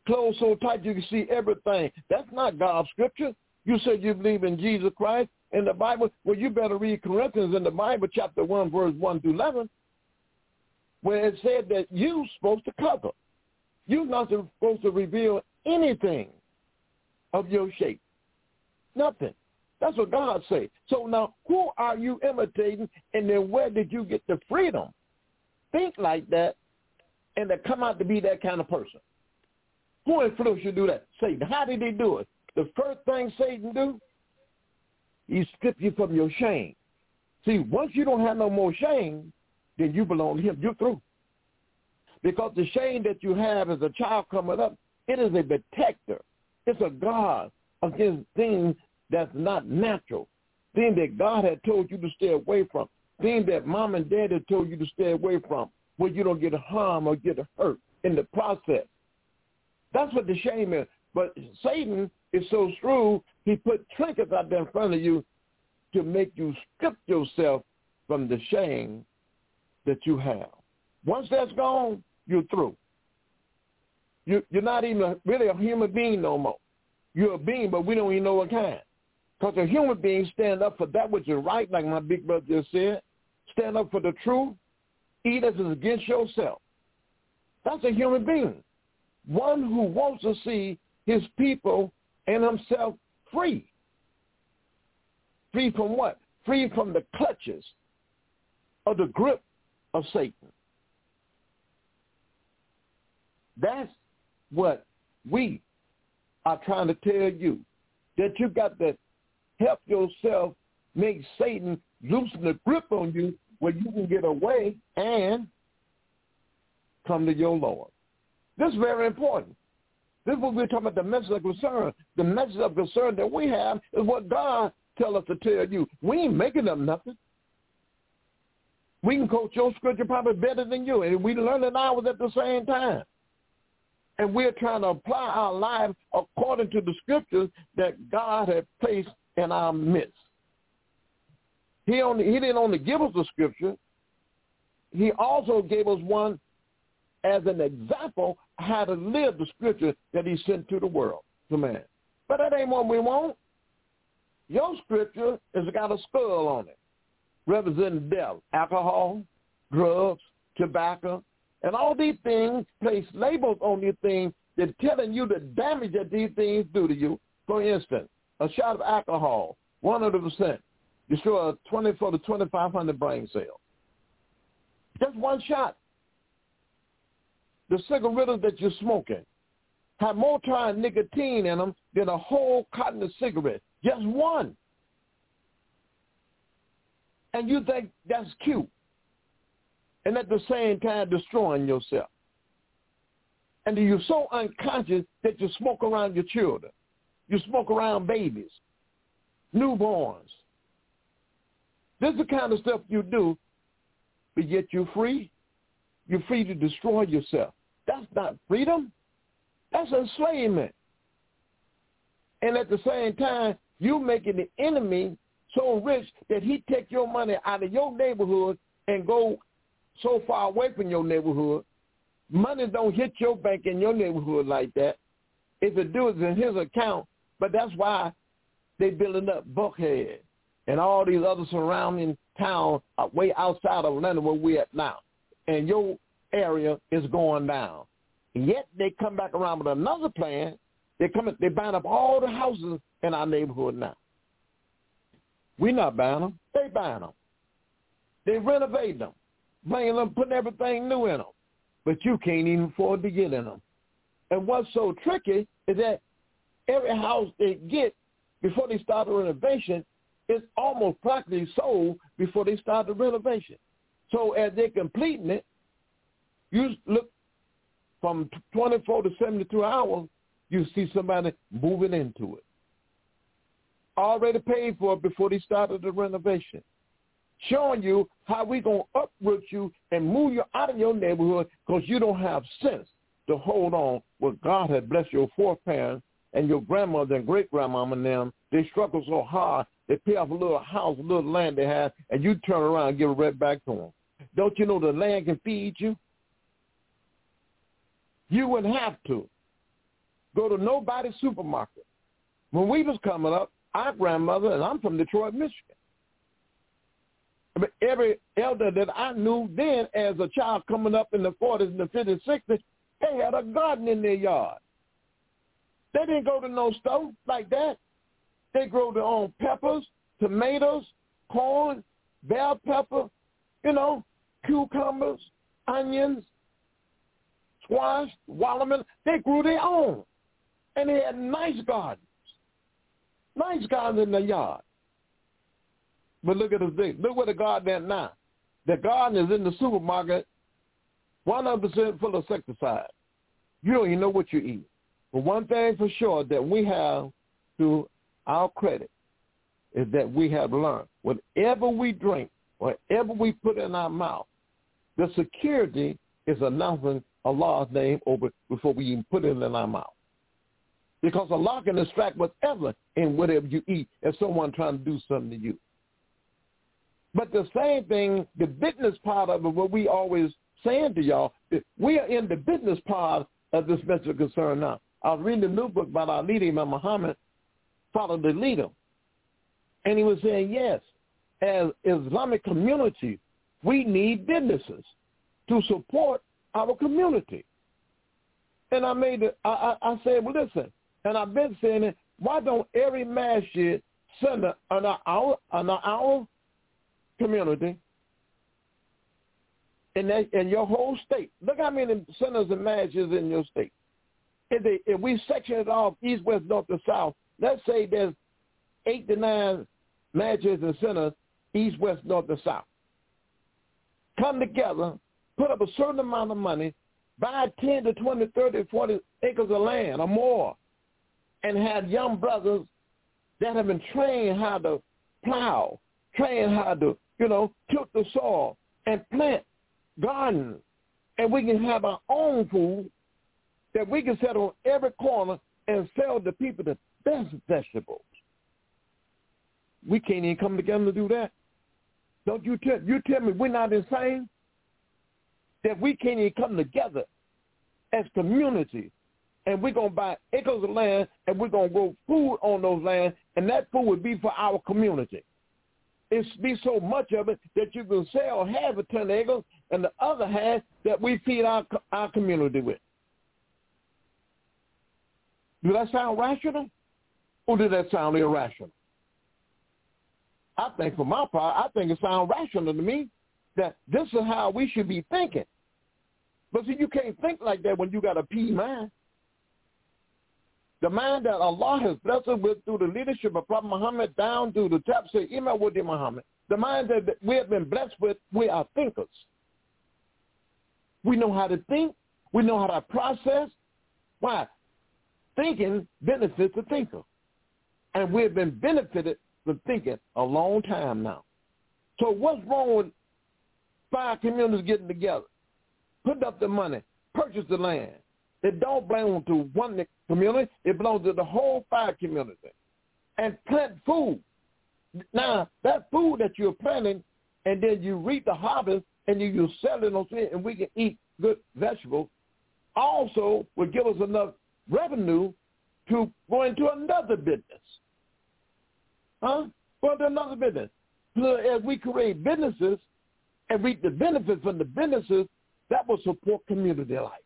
S5: closed so tight you can see everything. That's not God's scripture. You said you believe in Jesus Christ in the Bible. Well, you better read Corinthians in the Bible, chapter one, verse one through eleven, where it said that you're supposed to cover. You're not supposed to reveal anything of your shape. Nothing. That's what God said. So now, who are you imitating, and then where did you get the freedom? Think like that, and to come out to be that kind of person. Who influenced you to do that? Satan. How did he do it? The first thing Satan do, he strip you from your shame. See, once you don't have no more shame, then you belong to him. You're through. Because the shame that you have as a child coming up, it is a protector. It's a guard against things that's not natural, things that God had told you to stay away from, things that mom and dad had told you to stay away from, where you don't get harm or get hurt in the process. That's what the shame is. But Satan is so shrewd, he put trinkets out there in front of you to make you strip yourself from the shame that you have. Once that's gone, you're through. You, you're not even a, really a human being no more. You're a being, but we don't even know what kind. Because a human being stand up for that which is right, like my big brother just said. Stand up for the truth. Eat as is against yourself. That's a human being. One who wants to see his people and himself free. Free from what? Free from the clutches of the grip of Satan. That's what we are trying to tell you, that you got to help yourself make Satan loosen the grip on you where you can get away and come to your Lord. This is very important. This is what we're talking about, the message of concern. The message of concern that we have is what God tells us to tell you. We ain't making up nothing. We can quote your scripture probably better than you, and we learn it ours at the same time. And we're trying to apply our life according to the scriptures that God has placed in our midst. He only he didn't only give us the scripture, he also gave us one as an example how to live the scripture that he sent to the world, to man. But that ain't what we want. Your scripture has got a skull on it, representing death, alcohol, drugs, tobacco, and all these things place labels on these things that are telling you the damage that these things do to you. For instance, a shot of alcohol, one hundred percent, destroy twenty-four to twenty-five hundred brain cells. Just one shot. The cigarettes that you're smoking have more time nicotine in them than a whole carton of cigarettes. Just one. And you think that's cute. And at the same time destroying yourself. And you're so unconscious that you smoke around your children. You smoke around babies, newborns. This is the kind of stuff you do, but yet you're free. You're free to destroy yourself. That's not freedom. That's enslavement. And at the same time, you're making the enemy so rich that he take your money out of your neighborhood and go so far away from your neighborhood. Money don't hit your bank in your neighborhood like that. If it do, it's in his account. But that's why they building up Buckhead and all these other surrounding towns are way outside of Atlanta where we're at now. And your area is going down. And yet they come back around with another plan. They come, they buying up all the houses in our neighborhood now. We not buying them. They buying them. They renovate them, bringing them, putting everything new in them. But you can't even afford to get in them. And what's so tricky is that every house they get before they start the renovation is almost practically sold before they start the renovation. So as they're completing it, you look from twenty-four to seventy-two hours, you see somebody moving into it. Already paid for it before they started the renovation. Showing you how we going to uproot you and move you out of your neighborhood because you don't have sense to hold on what God had blessed your foreparents and your grandmother and great-grandmama and them. They struggle so hard, they pay off a little house, a little land they have, and you turn around and give it right back to them. Don't you know the land can feed you? You wouldn't have to. go to nobody's supermarket. When we was coming up, our grandmother, and I'm from Detroit, Michigan, but every elder that I knew then as a child coming up in the forties and the fifties, sixties, they had a garden in their yard. They didn't go to no store like that. They grow their own peppers, tomatoes, corn, bell pepper, you know, cucumbers, onions, squash, watermelon. They grew their own. And they had nice gardens. Nice gardens in the yard. But look at this thing. Look where the garden is now. The garden is in the supermarket, one hundred percent full of insecticide. You don't even know what you eat. But one thing for sure that we have to our credit is that we have learned whatever we drink, whatever we put in our mouth, the security is announcing Allah's name over before we even put it in our mouth. Because Allah can extract whatever in whatever you eat if someone trying to do something to you. But the same thing, the business part of it, what we always saying to y'all, we are in the business part of this message of concern now. I was reading a new book by our leader, Imam Muhammad, Follow the Leader. And he was saying, yes, as Islamic community, we need businesses to support our community. And I made it, I, I, I said, well, listen, and I've been saying it, why don't every masjid center in our, in our community, in, that, in your whole state, look how many centers and masjids in your state. If, they, if we section it off east, west, north, and south, let's say there's eight to nine masjids and centers east, west, north, and south. Come together, put up a certain amount of money, buy ten to twenty, thirty, forty acres of land or more, and have young brothers that have been trained how to plow, trained how to, you know, tilt the soil and plant gardens. And we can have our own food that we can set on every corner and sell to people the best vegetables. We can't even come together to do that. Don't you tell, you tell me we're not insane? That we can't even come together as community and we're going to buy acres of land and we're going to grow food on those lands, and that food would be for our community. It's be so much of it that you can sell half a ton of acres and the other half that we feed our, our community with. Do that sound rational? Or does that sound irrational? I think for my part, I think it sounds rational to me that this is how we should be thinking. But see, you can't think like that when you got a P mind. The mind that Allah has blessed us with through the leadership of Prophet Muhammad down through the Tafsir Imam Wadi Muhammad, the mind that we have been blessed with, we are thinkers. We know how to think. We know how to process. Why? Thinking benefits the thinker. And we've been benefited from thinking a long time now. So what's wrong with five communities getting together, put up the money, purchase the land? It don't belong to one community. It belongs to the whole five community. And plant food. Now, that food that you're planting, and then you reap the harvest, and you, you sell it on it, and we can eat good vegetables, also will give us enough revenue to go into another business. Huh? Go into another business. So as we create businesses and reap the benefits from the businesses, that will support community life.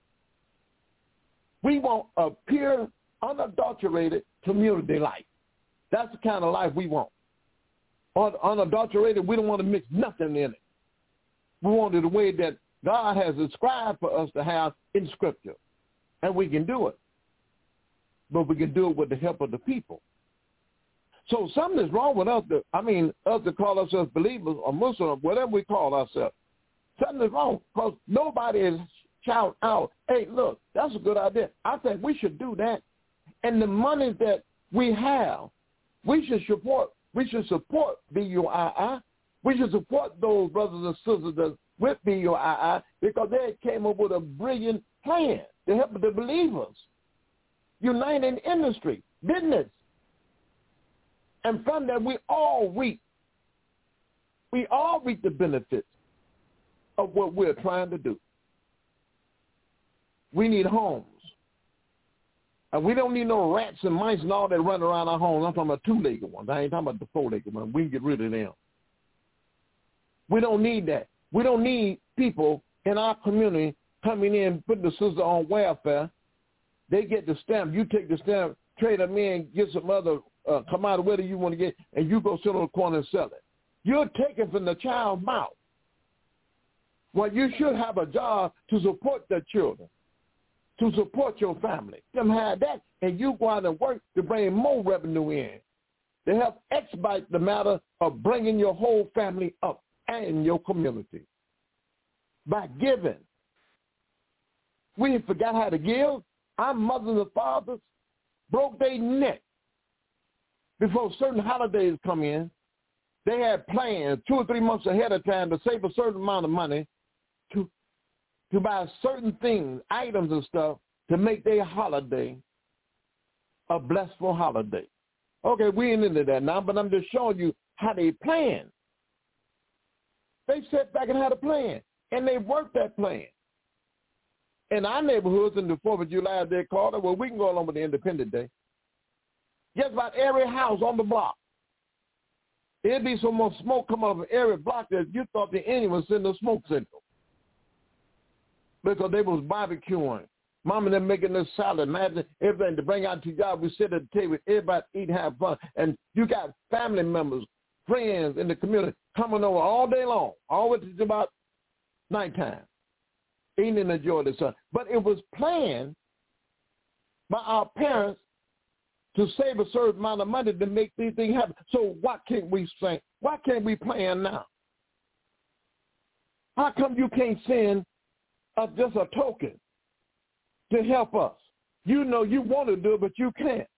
S5: We want a pure, unadulterated community life. That's the kind of life we want. Unadulterated, we don't want to mix nothing in it. We want it the way that God has prescribed for us to have in Scripture. And we can do it. But we can do it with the help of the people. So something is wrong with us. To, I mean, us to call ourselves believers or Muslims, whatever we call ourselves. Something is wrong because nobody is shouting out, hey, look, that's a good idea. I think we should do that. And the money that we have, we should support. We should support B U I I. We should support those brothers and sisters that with B U I I because they came up with a brilliant plan to help the believers. United industry, business. And from that, we all reap. We all reap the benefits of what we're trying to do. We need homes. And we don't need no rats and mice and all that running around our homes. I'm talking about two-legged ones. I ain't talking about the four-legged ones. We can get rid of them. We don't need that. We don't need people in our community coming in, putting the sister on welfare. They get the stamp. You take the stamp, trade them in, get some other uh, commodity, whatever you want to get, and you go sit on the corner and sell it. You're taking from the child's mouth. Well, you should have a job to support the children, to support your family. Them have that, and you go out and work to bring more revenue in. They help expedite the matter of bringing your whole family up and your community by giving. We forgot how to give. Our mothers and fathers broke their neck before certain holidays come in. They had plans two or three months ahead of time to save a certain amount of money to to buy certain things, items and stuff, to make their holiday a blissful holiday. Okay, we ain't into that now, but I'm just showing you how they plan. They sat back and had a plan, and they worked that plan. In our neighborhoods, in the fourth of July, they called it, well, we can go along with the Independence Day. Just about every house on the block. There'd be so much smoke coming off of every block that you thought the enemy was in the smoke signal. Because they was barbecuing. Mom and them making this salad, man, everything to bring out to y'all. We sit at the table, everybody eat, have fun. And you got family members, friends in the community coming over all day long, all the way to about nighttime, eating and enjoying the sun. But it was planned by our parents to save a certain amount of money to make these things happen. So why can't we say, why can't we plan now? How come you can't send us just a token to help us? You know you want to do it, but you can't.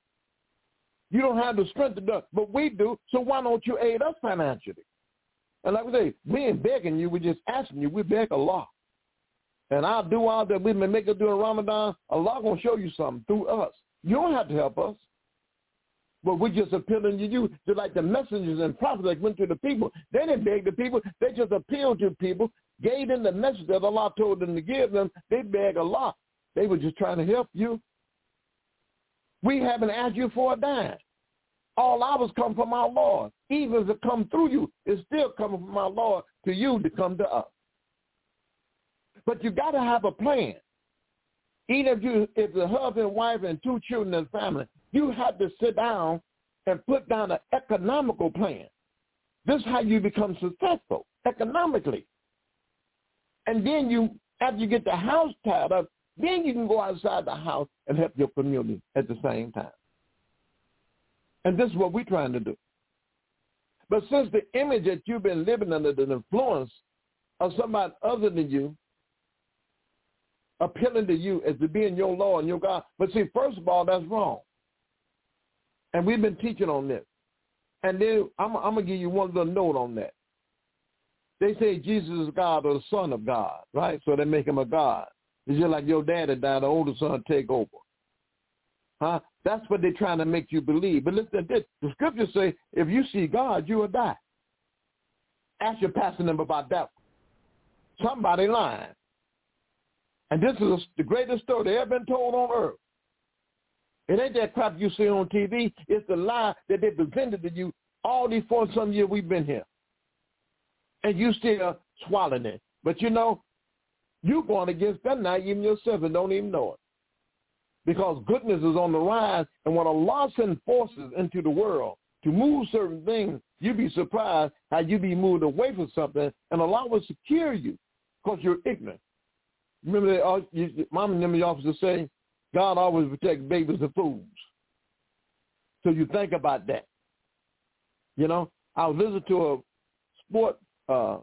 S5: You don't have the strength to do it, but we do, so why don't you aid us financially? And like we say, we ain't begging you, we're just asking you. We beg Allah. And I'll do all that we've been making during Ramadan. Allah going to show you something through us. You don't have to help us. But we're just appealing to you, just like the messengers and prophets that went to the people. They didn't beg the people. They just appealed to people, gave them the message that Allah told them to give them. They begged Allah. They were just trying to help you. We haven't asked you for a dime. All ours come from our Lord. Even if it come through you, it's still coming from our Lord to you to come to us. But you got to have a plan. Even if you, if the husband, wife, and two children in the family, you have to sit down and put down an economical plan. This is how you become successful economically. And then you, after you get the house tied up, then you can go outside the house and help your community at the same time. And this is what we're trying to do. But since the image that you've been living under the influence of somebody other than you, appealing to you as to being your Lord and your God. But see, first of all, that's wrong. And we've been teaching on this. And then I'm, I'm going to give you one little note on that. They say Jesus is God or the Son of God, right? So they make him a God. It's just like your daddy died, the older son take over. Huh? That's what they're trying to make you believe. But listen to this. The scriptures say, if you see God, you will die. Ask your pastor number about that one. Somebody lying. And this is the greatest story that ever been told on earth. It ain't that crap you see on T V. It's the lie that they presented to you all these forty-some years we've been here. And you still swallowing it. But you know, you're going against them now, even yourself, and don't even know it. Because goodness is on the rise, and when Allah sends forces into the world to move certain things, you'd be surprised how you be moved away from something, and Allah will secure you because you're ignorant. Remember, they, uh, you, Mom and them officers say, God always protects babies and fools. So you think about that. You know, I was listening to a sport uh,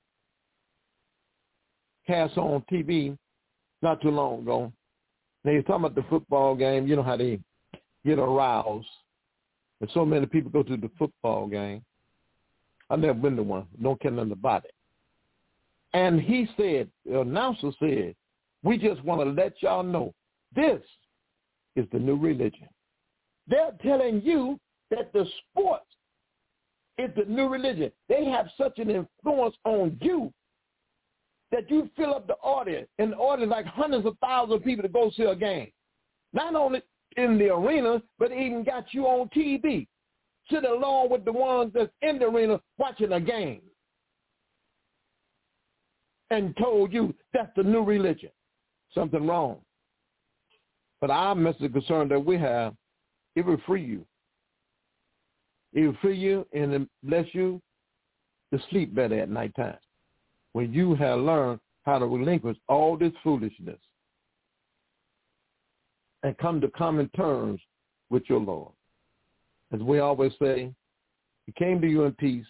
S5: cast on T V not too long ago. They were talking about the football game. You know how they get aroused. And so many people go to the football game. I've never been to one. Don't care nothing about it. And he said, the announcer said, we just want to let y'all know this is the new religion. They're telling you that the sports is the new religion. They have such an influence on you that you fill up the audience, and the audience like hundreds of thousands of people to go see a game. Not only in the arena, but even got you on T V, sit along with the ones that's in the arena watching a game, and told you that's the new religion. Something wrong. But our message concern that we have, it will free you. It will free you and it bless you to sleep better at nighttime when you have learned how to relinquish all this foolishness and come to common terms with your Lord. As we always say, He came to you in peace.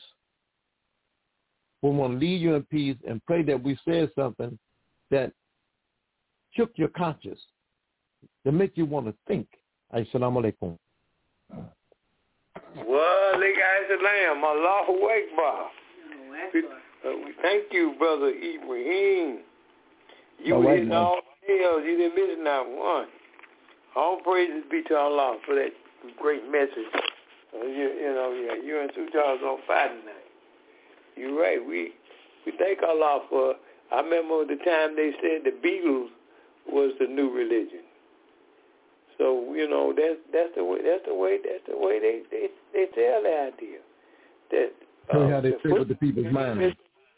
S5: We want to lead you in peace and pray that we said something that shook your conscience, to make you want to think. Assalamu alaikum.
S4: Well, they guys are lamb. Allahu Akbar. We, uh, we thank you, Brother Ibrahim. You
S5: all
S4: were
S5: right,
S4: hitting
S5: man.
S4: all the nails. You didn't miss not one. All praises be to Allah for that great message. Uh, you, you know, yeah, you and two Charles on fire tonight. You're right. We we thank Allah for. I remember the time they said the Beatles was the new religion. So you know that's that's the way that's the way that's the way they they, they tell the idea that
S5: Tell
S4: uh,
S5: you how they
S4: the
S5: fit with the people's minds.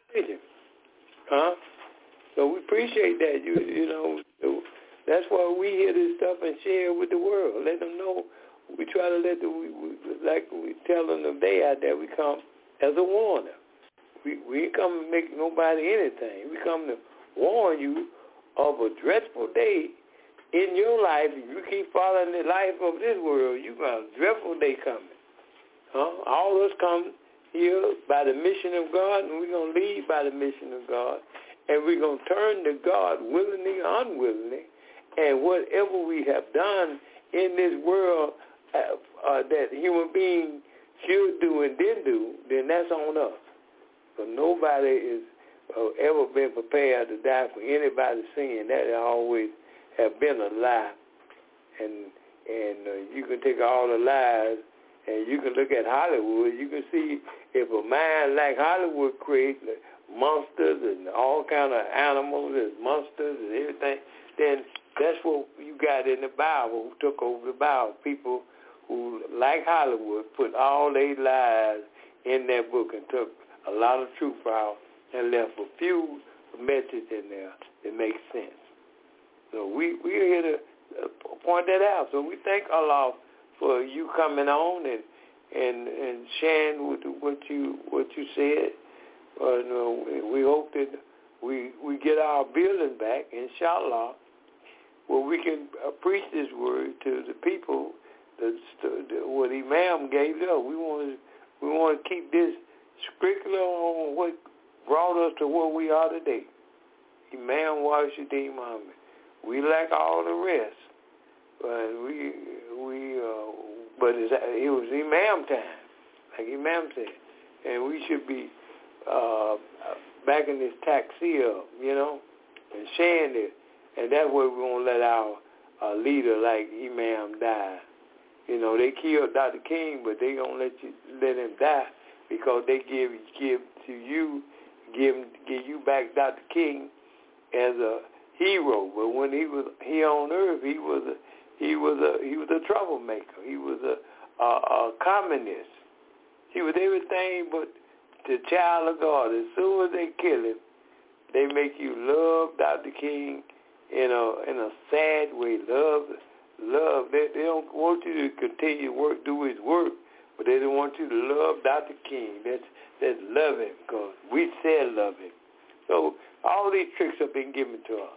S4: Huh? So we appreciate that. You you know so that's why we hear this stuff and share with the world. Let them know. We try to let the we, we like we tell them the day out there. We come as a warner. We we ain't come to make nobody anything. We come to warn you of a dreadful day in your life. If you keep following the life of this world, you got a dreadful day coming. Huh? All of us come here by the mission of God, and we're going to lead by the mission of God. And we're going to turn to God willingly or unwillingly. And whatever we have done in this world uh, uh, that human beings should do and didn't do, then that's on us. But nobody is uh, ever been prepared to die for anybody's sin. That always have been a lie. And and uh, you can take all the lies and you can look at Hollywood. You can see if a mind like Hollywood creates monsters and all kind of animals and monsters and everything, then that's what you got in the Bible, who took over the Bible. People who, like Hollywood, put all their lies in that book and took a lot of truth out and left a few messages in there that make sense. So we, we're here to point that out. So we thank Allah for you coming on and and, and sharing with what you what you said. Uh, you know, we hope that we we get our building back, inshallah, where we can uh, preach this word to the people. That's what Imam gave us. We want to we want to keep this strictly on what brought us to where we are today. Imam Washington Muhammad. We like all the rest, but we we uh, but it's, it was Imam time, like Imam said, and we should be uh, back in this taxi up, you know, and sharing it, and that's where we're gonna let our uh, leader like Imam die. You know, they killed Doctor King, but they gonna let you let him die because they give give to you give give you back Doctor King as a hero. But when he was here on earth, he was a he was a he was a troublemaker. He was a a, a communist. He was everything but the child of God. As soon as they kill him, they make you love Doctor King in a in a sad way. Love love. They they don't want you to continue to work, do his work, but they don't want you to love Doctor King. That's that's love him, because we said love him. So all these tricks have been given to us.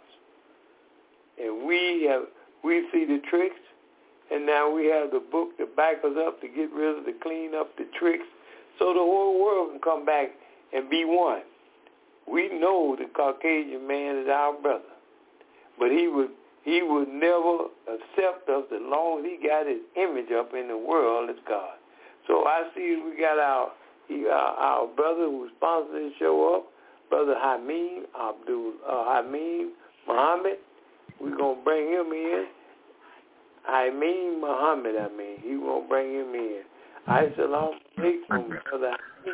S4: And we have we see the tricks, and now we have the book to back us up to get rid of, to clean up the tricks, so the whole world can come back and be one. We know the Caucasian man is our brother, but he would he would never accept us as long as he got his image up in the world as God. So I see we got our he, our, our brother who sponsored this show up, Brother Hameen Abdul uh, Hameen Muhammad. We're going to bring him in. I mean Muhammad, I mean. He's going to bring him in. Assalamu alaikum, Brother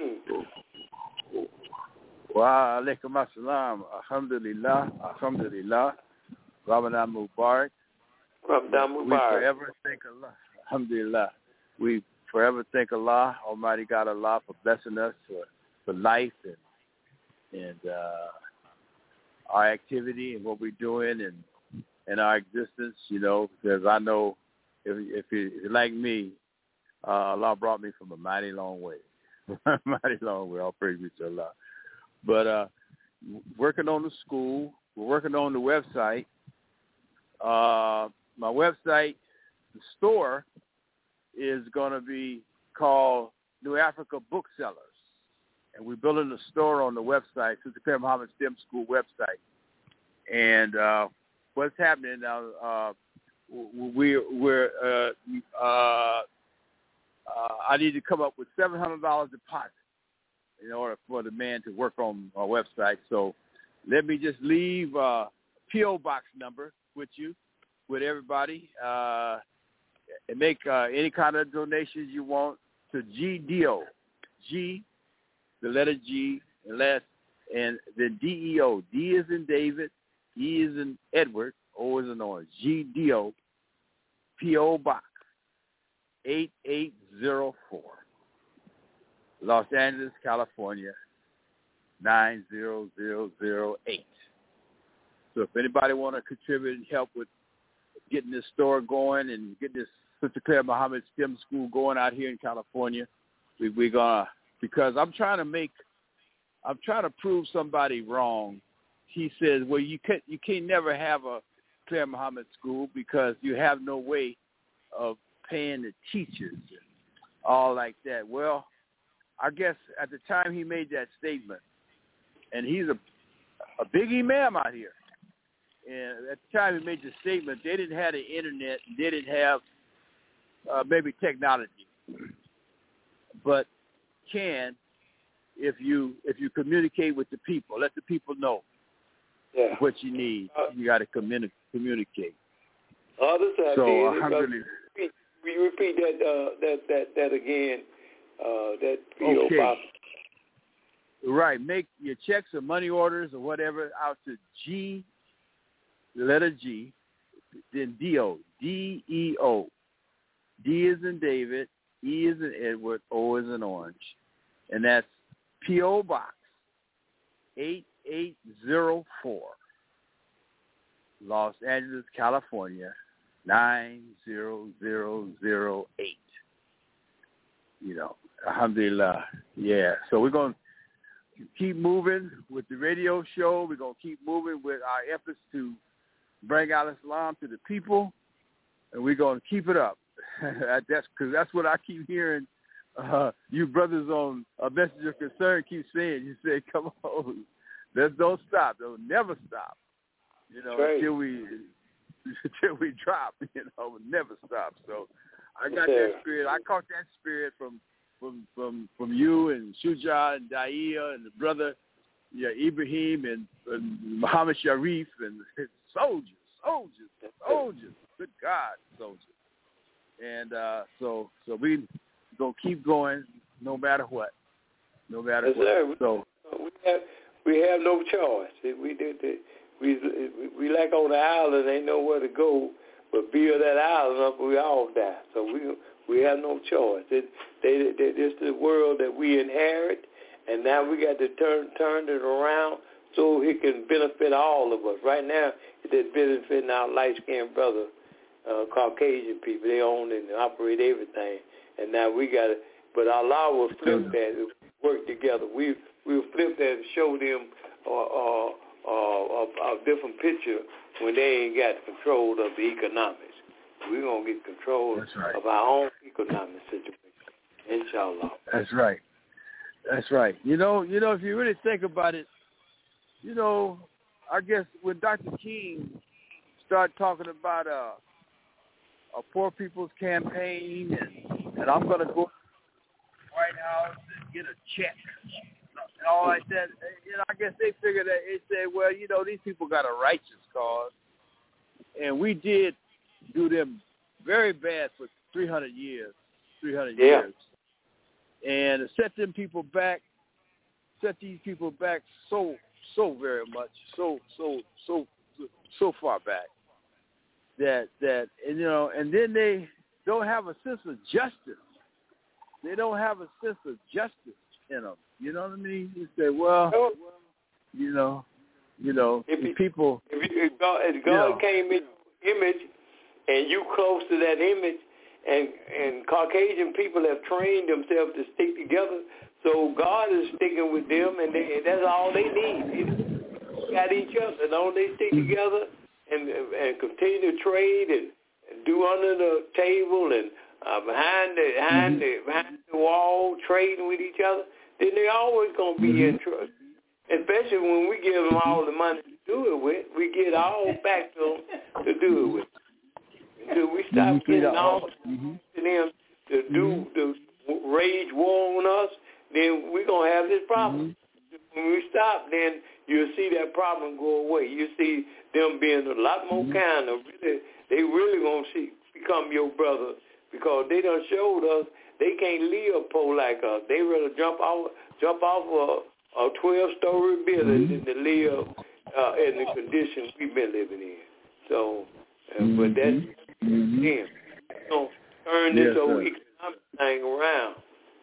S4: Hameen.
S3: Wa alaikum assalam. Alhamdulillah. Alhamdulillah. Ramadan Mubarak.
S4: Ramadan
S3: We
S4: Mubarak.
S3: forever thank Allah. Alhamdulillah. We forever thank Allah, Almighty God Allah, for blessing us for, for life and and uh, our activity and what we're doing and, and our existence, you know, because I know if, if you're like me, uh, Allah brought me from a mighty long way. mighty long way. All praise be to Allah. But uh, working on the school, we're working on the website. Uh, my website, the store, is going to be called New Africa Booksellers. And we're building a store on the website, Sister Claire Muhammad STEM School website. And uh, what's happening now, uh, we, we're, uh, uh, uh, I need to come up with seven hundred dollars deposit in order for the man to work on our website. So let me just leave uh, P O box number with you, with everybody, uh, and make uh, any kind of donations you want to G D O, G, the letter G, and last, and then D E O. D is in David, E is in Edward, O is in Orange. G D O, P O Box, eight eight zero four, Los Angeles, California, nine zero zero zero eight. So if anybody want to contribute and help with getting this store going and getting this Sister Claire Muhammad STEM School going out here in California, we, we're gonna, because I'm trying to make, I'm trying to prove somebody wrong. He says, well, you can't, you can't never have a Claire Muhammad School because you have no way of paying the teachers and all like that. Well, I guess at the time he made that statement, and he's a, a big imam out here. And at the time he made the statement, they didn't have the internet, they didn't have uh, maybe technology, but can if you if you communicate with the people, let the people know
S4: yeah.
S3: what you need. Uh, you got to communi- communicate.
S4: Other side,
S3: so alhamdulillah.
S4: Will you repeat that uh, that that that again? Uh, that P O
S3: okay.
S4: box.
S3: Right. Make your checks or money orders or whatever out to G, the letter G, then D O, D E O. D is in David, E is in Edward, O is in Orange. And that's P O Box eight eight zero four, Los Angeles, California, nine zero zero zero eight. You know, alhamdulillah. Yeah. So we're going to keep moving with the radio show. We're going to keep moving with our efforts to bring out Islam to the people, and we're going to keep it up. that's because that's what I keep hearing. Uh, you brothers on A Message of Concern keep saying. You say, "Come on, let's don't stop. Don't never stop. You know,
S4: right.
S3: until we until we drop. You know, we'll never stop." So I got
S4: yeah.
S3: that spirit. I caught that spirit from from from, from you and Shuja and Daia and the brother, yeah, Ibrahim and, and Muhammad Sharif and soldiers, soldiers, soldiers. Good God, soldiers. And uh, so so we gonna keep going no matter what, no matter
S4: yes,
S3: what.
S4: Sir.
S3: So
S4: we have we have no choice. We did we we like on the island, ain't nowhere to go but build that island up. We all die. So we we have no choice. It, they, they, this is the world that we inherit, and now we got to turn turn it around so it can benefit all of us. Right now, it's benefiting our light-skinned brother. Uh, Caucasian people, they own and operate everything, and now we got to. But Allah will flip that if we work together. We we will flip that and show them uh, uh, uh, a, a different picture when they ain't got control of the economics. We're gonna get control
S3: right.
S4: of our own economic situation, inshallah.
S3: That's right. That's right. You know, you know, if you really think about it, you know, I guess when Doctor King started talking about uh. a poor people's campaign, and, and I'm going to go to the White House and get a check and all like that. You know, I guess they figured that they said, well, you know, these people got a righteous cause, and we did do them very bad for three hundred years, three hundred
S4: yeah.
S3: years, and set them people back, set these people back so, so very much, so, so, so, so far back. that that and, you know, and then they don't have a sense of justice. They don't have a sense of justice in them. You know what I mean? You say, well, you know, you know,
S4: if he,
S3: people.
S4: If, you, if God, if God
S3: you know,
S4: came in image, and you close to that image, and and Caucasian people have trained themselves to stick together, so God is sticking with them, and, they, and that's all they need. They got each other, as long as they stick together and and continue to trade and, and do under the table and uh, behind the behind mm-hmm. the behind the wall, trading with each other, then they always gonna be mm-hmm. in trust. Especially when we give them all the money to do it with, we get all back to them to do it with. Until we stop mm-hmm. getting all mm-hmm. to them to do mm-hmm. the rage war on us, then we're gonna have this problem. Mm-hmm. When we stop, then you'll see that problem go away. You see them being a lot more mm-hmm. kind of really, they really gonna see become your brother because they done showed us they can't live poor like us. They rather jump off jump off a a twelve-story building mm-hmm. than to live uh, in the conditions we've been living in. So, uh, mm-hmm. but that's mm-hmm. them. So turn this yes, old sir. economic thing around.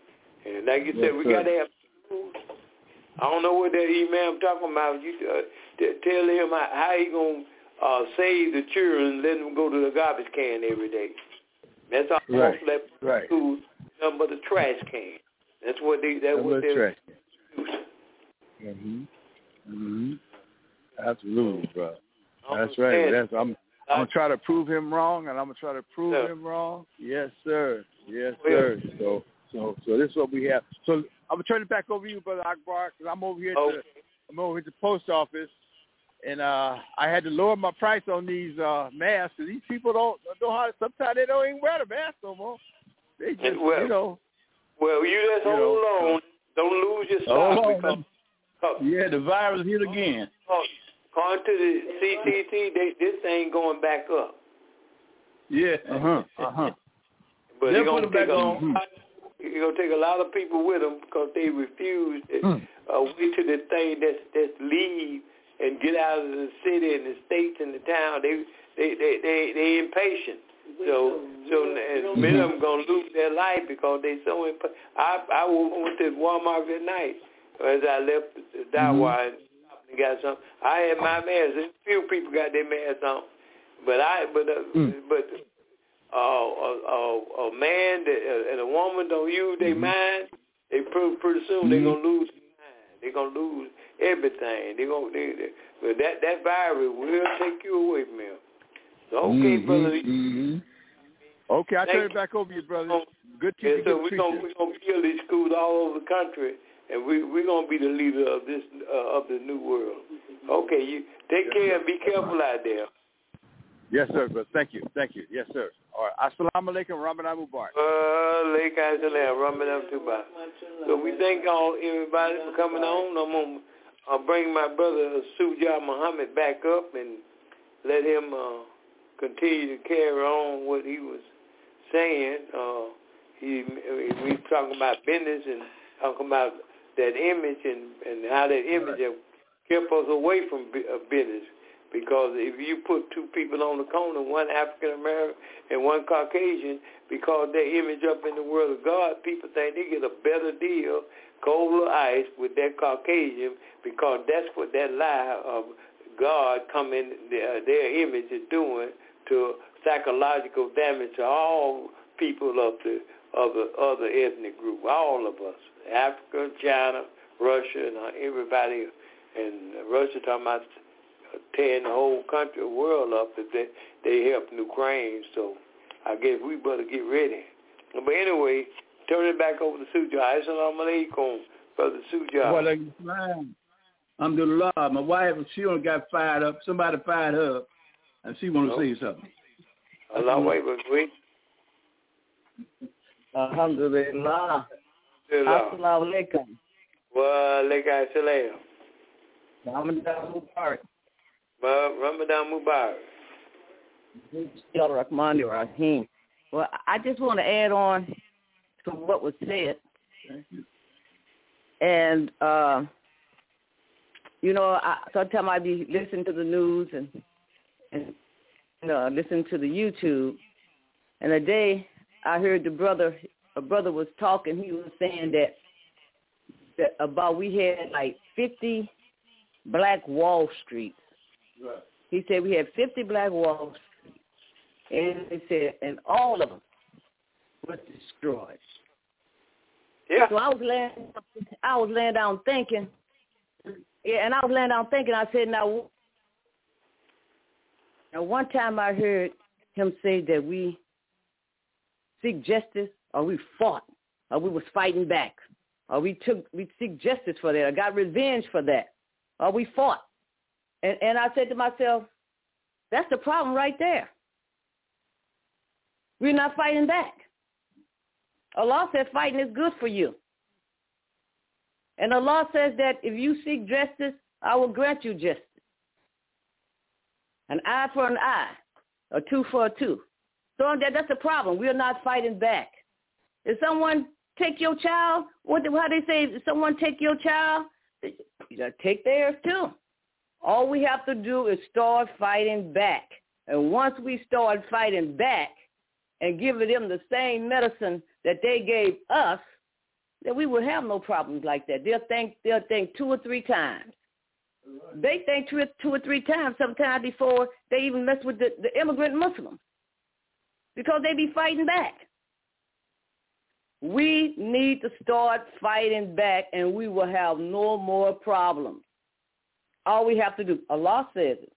S4: And like you yes, said, we got to have tools. I don't know what that imam talking about. You uh, t- tell him how, how he going to uh, save the children and let them go to the garbage can every day. That's all right. most of that right. school, nothing but the trash can. That's what they, that's what they're using.
S3: Mhm. Mhm. Absolutely, bro. That's right. That's I'm. I'm gonna try to prove him wrong, and I'm gonna try to prove yeah. him wrong. Yes, sir. Yes, sir. So, so, so this is what we have. So I'm gonna turn it back over to you, Brother Akbar, because I'm over here. Okay. At the, I'm over here at the post office, and uh, I had to lower my price on these uh, masks because these people don't know how. Sometimes they don't even wear the mask no more. They just, well, you know.
S4: Well, you just hold know, on. Don't lose your stock because.
S3: Yeah, the virus hit again.
S4: According to the C D C, they, this ain't going back up.
S3: Yeah. Uh huh. Uh huh.
S4: But they're gonna take a mm-hmm. you're gonna take a lot of people with them because they refuse to mm. uh, wait till the thing that's that's leave and get out of the city and the states and the town. They they they they they impatient. So so and many of them gonna lose their life because they so impatient. I I went to Walmart at night. As I left the Dawa and got some, I had my mask. A few people got their masks on, but I, but uh, mm. but uh, a, a, a man that, uh, and a woman don't use their mm-hmm. mind. They pretty, pretty soon mm-hmm. they're gonna lose their mind. They're gonna lose everything. They're gonna, they, they, but that that virus will take you away from them. So okay, mm-hmm. brother. Mm-hmm.
S3: Okay, I turn it back over to you, brother. Good to
S4: yeah,
S3: you.
S4: So we're gonna we're gonna build these schools all over the country. And we, we're going to be the leader of this uh, of the new world. Okay, you take yes, care and be careful out there.
S3: Yes, sir, brother. Thank you. Thank you. Yes, sir. All right. Assalamu alaikum, Ramadan Mubarak.
S4: Alaikum assalam, Ramadan Mubarak. So we thank all everybody for coming on. I'm going to uh, bring my brother Sujah Muhammad back up and let him uh, continue to carry on what he was saying. Uh, he we talking about business and talking about that image and, and how that image have kept us away from business. Because if you put two people on the corner, one African American and one Caucasian, because their image up in the world of God, people think they get a better deal, cold or ice, with that Caucasian, because that's what that lie of God coming, their, their image is doing to psychological damage to all people of the of the other ethnic group, all of us. Africa, China, Russia, and uh, everybody, and Russia talking about tearing the whole country, world up if they, they help Ukraine. So I guess we better get ready. But anyway, turn it back over to Sujah. Assalamu alaikum, Brother Sujah.
S3: Well, alhamdulillah. My wife, she only got fired up. Somebody fired her up, and she want to oh. say something.
S4: Allah wait, wait.
S6: Alhamdulillah. Assalamu alaikum.
S4: Wa alaikum assalam.
S6: Ramadan Mubarak.
S4: Ramadan Mubarak.
S6: Rahman Rahim. Well, I just want to add on to what was said. And, uh, you know, I, sometimes I be listening to the news and, and uh, listening to the YouTube, and a day I heard the brother, a brother was talking. He was saying that, that about we had like fifty black Wall Streets. Right. He said we had fifty black Wall Streets, and he said, and all of them was destroyed.
S4: Yeah.
S6: So I was laying, I was laying down thinking, yeah, and I was laying down thinking. I said, now, now one time I heard him say that we seek justice, or we fought, or we was fighting back, or we took, we seek justice for that, or got revenge for that, or we fought. And and I said to myself, that's the problem right there. We're not fighting back. Allah said fighting is good for you. And Allah says that if you seek justice, I will grant you justice. An eye for an eye, a two for a two. So that, that's the problem. We're not fighting back. If someone take your child, what how they say, if someone take your child, you gotta take theirs too. All we have to do is start fighting back. And once we start fighting back and giving them the same medicine that they gave us, then we will have no problems like that. They'll think they'll think two or three times. They think two, two or three times sometimes before they even mess with the, the immigrant Muslims, because they be fighting back. We need to start fighting back, and we will have no more problems. All we have to do, Allah says it.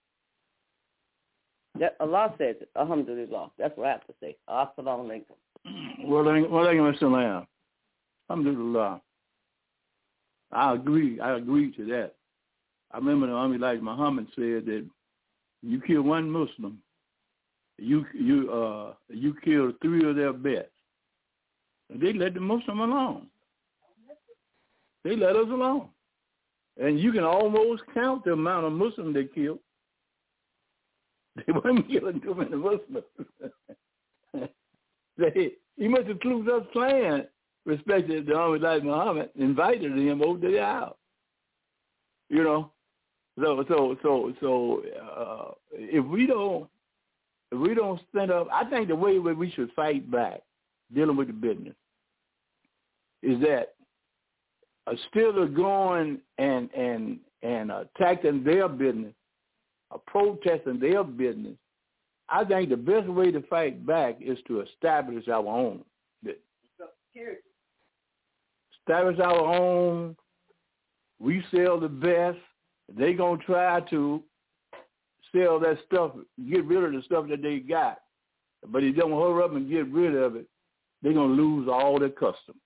S6: That Allah says it. Alhamdulillah. That's what I have to say. Assalamu alaikum.
S3: Well, alaikum assalam. Alhamdulillah. I agree. I agree to that. I remember the Army like Muhammad said that you kill one Muslim, you you uh you kill three of their best. And they let the Muslim alone. They let us alone. And you can almost count the amount of Muslims they killed. They weren't killing too many Muslims. they, he must have closed us playing, respected the Army like Muhammad, invited him over to the house. You know, so so so so uh, if we don't if we don't stand up, I think the way that we should fight back, dealing with the business, is that uh, still going and and and attacking their business, uh, protesting their business. I think the best way to fight back is to establish our own business. Establish our own. We sell the best. They gonna try to sell that stuff, get rid of the stuff that they got. But if they don't hurry up and get rid of it, they're gonna lose all their customers.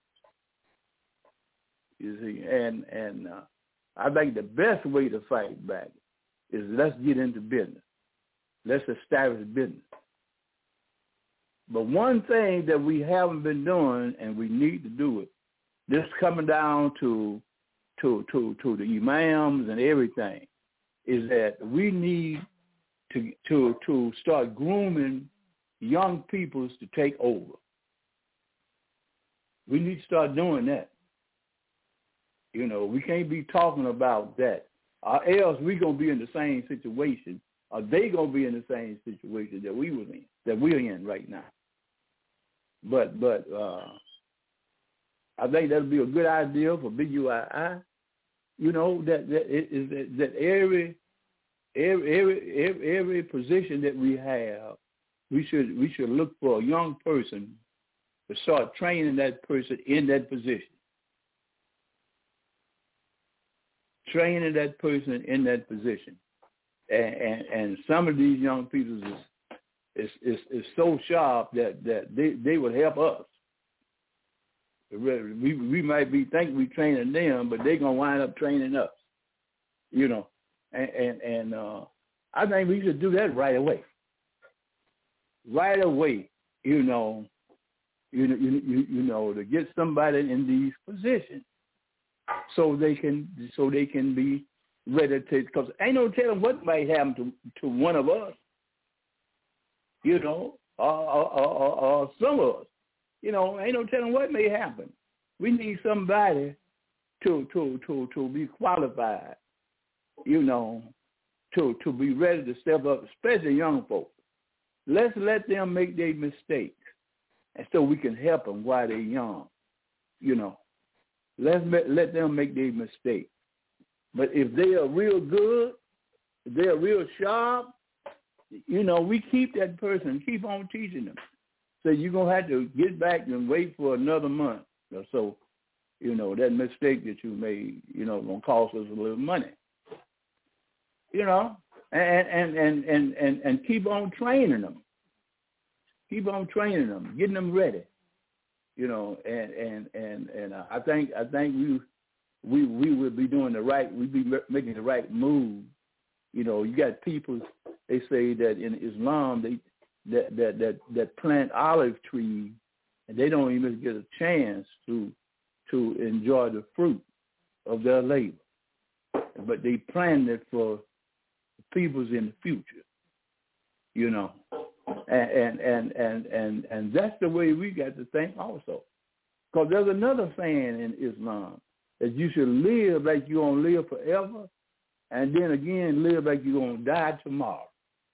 S3: You see, and and uh, I think the best way to fight back is let's get into business. Let's establish business. But one thing that we haven't been doing, and we need to do it, this coming down to to to to the imams and everything, is that we need to to to start grooming young people to take over. We need to start doing that. You know, we can't be talking about that, or else we're gonna be in the same situation, or they gonna be in the same situation that we were in, that we're in right now. But but uh, I think that'll be a good idea for B U I I. You know, that that is that, that every every every every every position that we have, we should we should look for a young person to start training that person in that position. Training that person in that position. And and, and some of these young people is is, is is so sharp that, that they, they would help us. We we might be think we training them, but they're gonna wind up training us. You know. And and, and uh, I think we should do that right away. Right away, you know, you know, you, you, you know, to get somebody in these positions, so they can so they can be ready to. Because ain't no telling what might happen to to one of us, you know, or, or, or, or some of us, you know, ain't no telling what may happen. We need somebody to to to to be qualified, you know, to, to be ready to step up, especially young folks. Let's let them make their mistakes, and so we can help them while they're young. You know, let's let them make their mistakes. But if they are real good, if they're real sharp, you know, we keep that person, keep on teaching them. So you're going to have to get back and wait for another month or so. You know, that mistake that you made, you know, going to cost us a little money. You know, and, and, and, and, and, and keep on training them. Keep on training them, getting them ready. You know, and, and, and, and uh, I think I think we we we would be doing the right, we'd be making the right move. You know, you got people, they say that in Islam, they that that that, that plant olive trees, and they don't even get a chance to to enjoy the fruit of their labor. But they plant it for peoples in the future, you know. And and, and, and, and and that's the way we got to think also. Because there's another saying in Islam that you should live like you're going to live forever, and then again live like you're going to die tomorrow.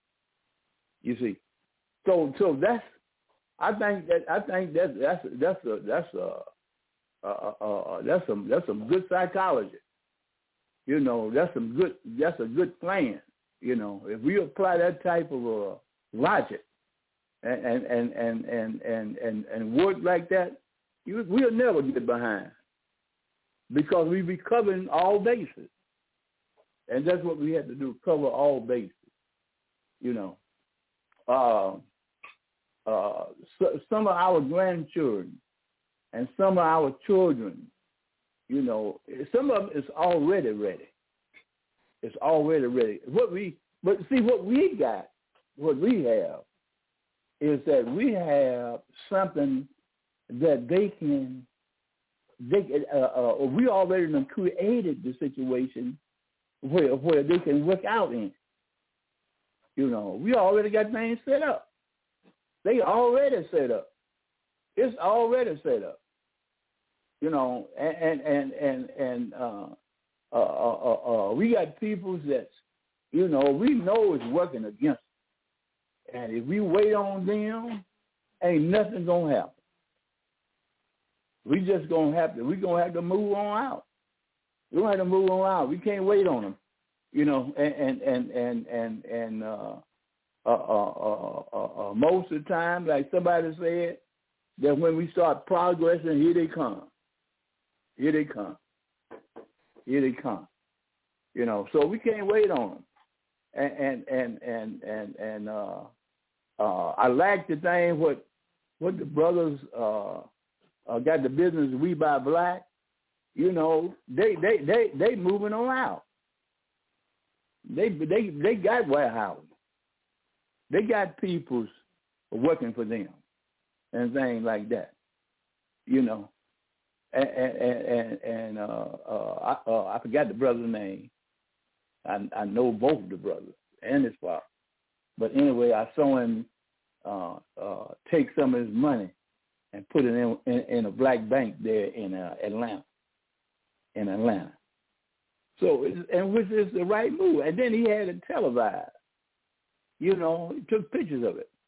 S3: You see, so so that's I think that I think that that's that's a that's a uh, uh, uh, that's some that's some good psychology. You know, that's some good that's a good plan. You know, if we apply that type of uh, logic and and and and and and, and, and work like that, you, we'll never get behind because we be covering all bases, and that's what we have to do: cover all bases. You know, uh, uh, so, some of our grandchildren and some of our children, you know, some of them is already ready. It's already ready. What we, but see, what we got, what we have, is that we have something that they can, they uh, uh, we already done created the situation where where they can work out in. You know, we already got things set up. They already set up. It's already set up. You know, and and and and uh, uh, uh, uh, we got people that, you know, we know is working against us. And if we wait on them, ain't nothing gonna happen. We just gonna have to. We gonna have to move on out. We gonna have to move on out. We can't wait on them. You know, and and and and and, and uh, uh, uh, uh, uh, uh, most of the time, like somebody said, that when we start progressing, here they come. Here they come. Here they come. You know, so we can't wait on them. And and and and and, and uh, uh, I like the thing what what the brothers uh, uh, got the business We Buy Black. You know, they they they they moving on out. They they they got warehouses. They got people working for them and things like that. You know. And and and, and uh, uh, I, uh, I forgot the brother's name. I, I know both the brothers and his father, but anyway, I saw him uh, uh, take some of his money and put it in in, in a black bank there in uh, Atlanta. In Atlanta, so and which is the right move. And then he had it televised. You know, he took pictures of it,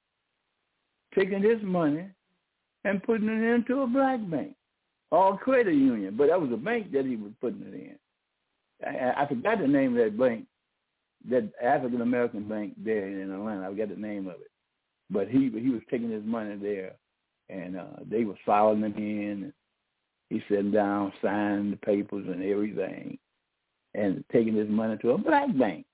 S3: taking his money and putting it into a black bank. All credit union, but that was a bank that he was putting it in. I, I forgot the name of that bank, that African American bank there in Atlanta. I forgot the name of it, but he he was taking his money there, and uh, they were filing him in. He sitting down, signing the papers and everything, and taking his money to a black bank.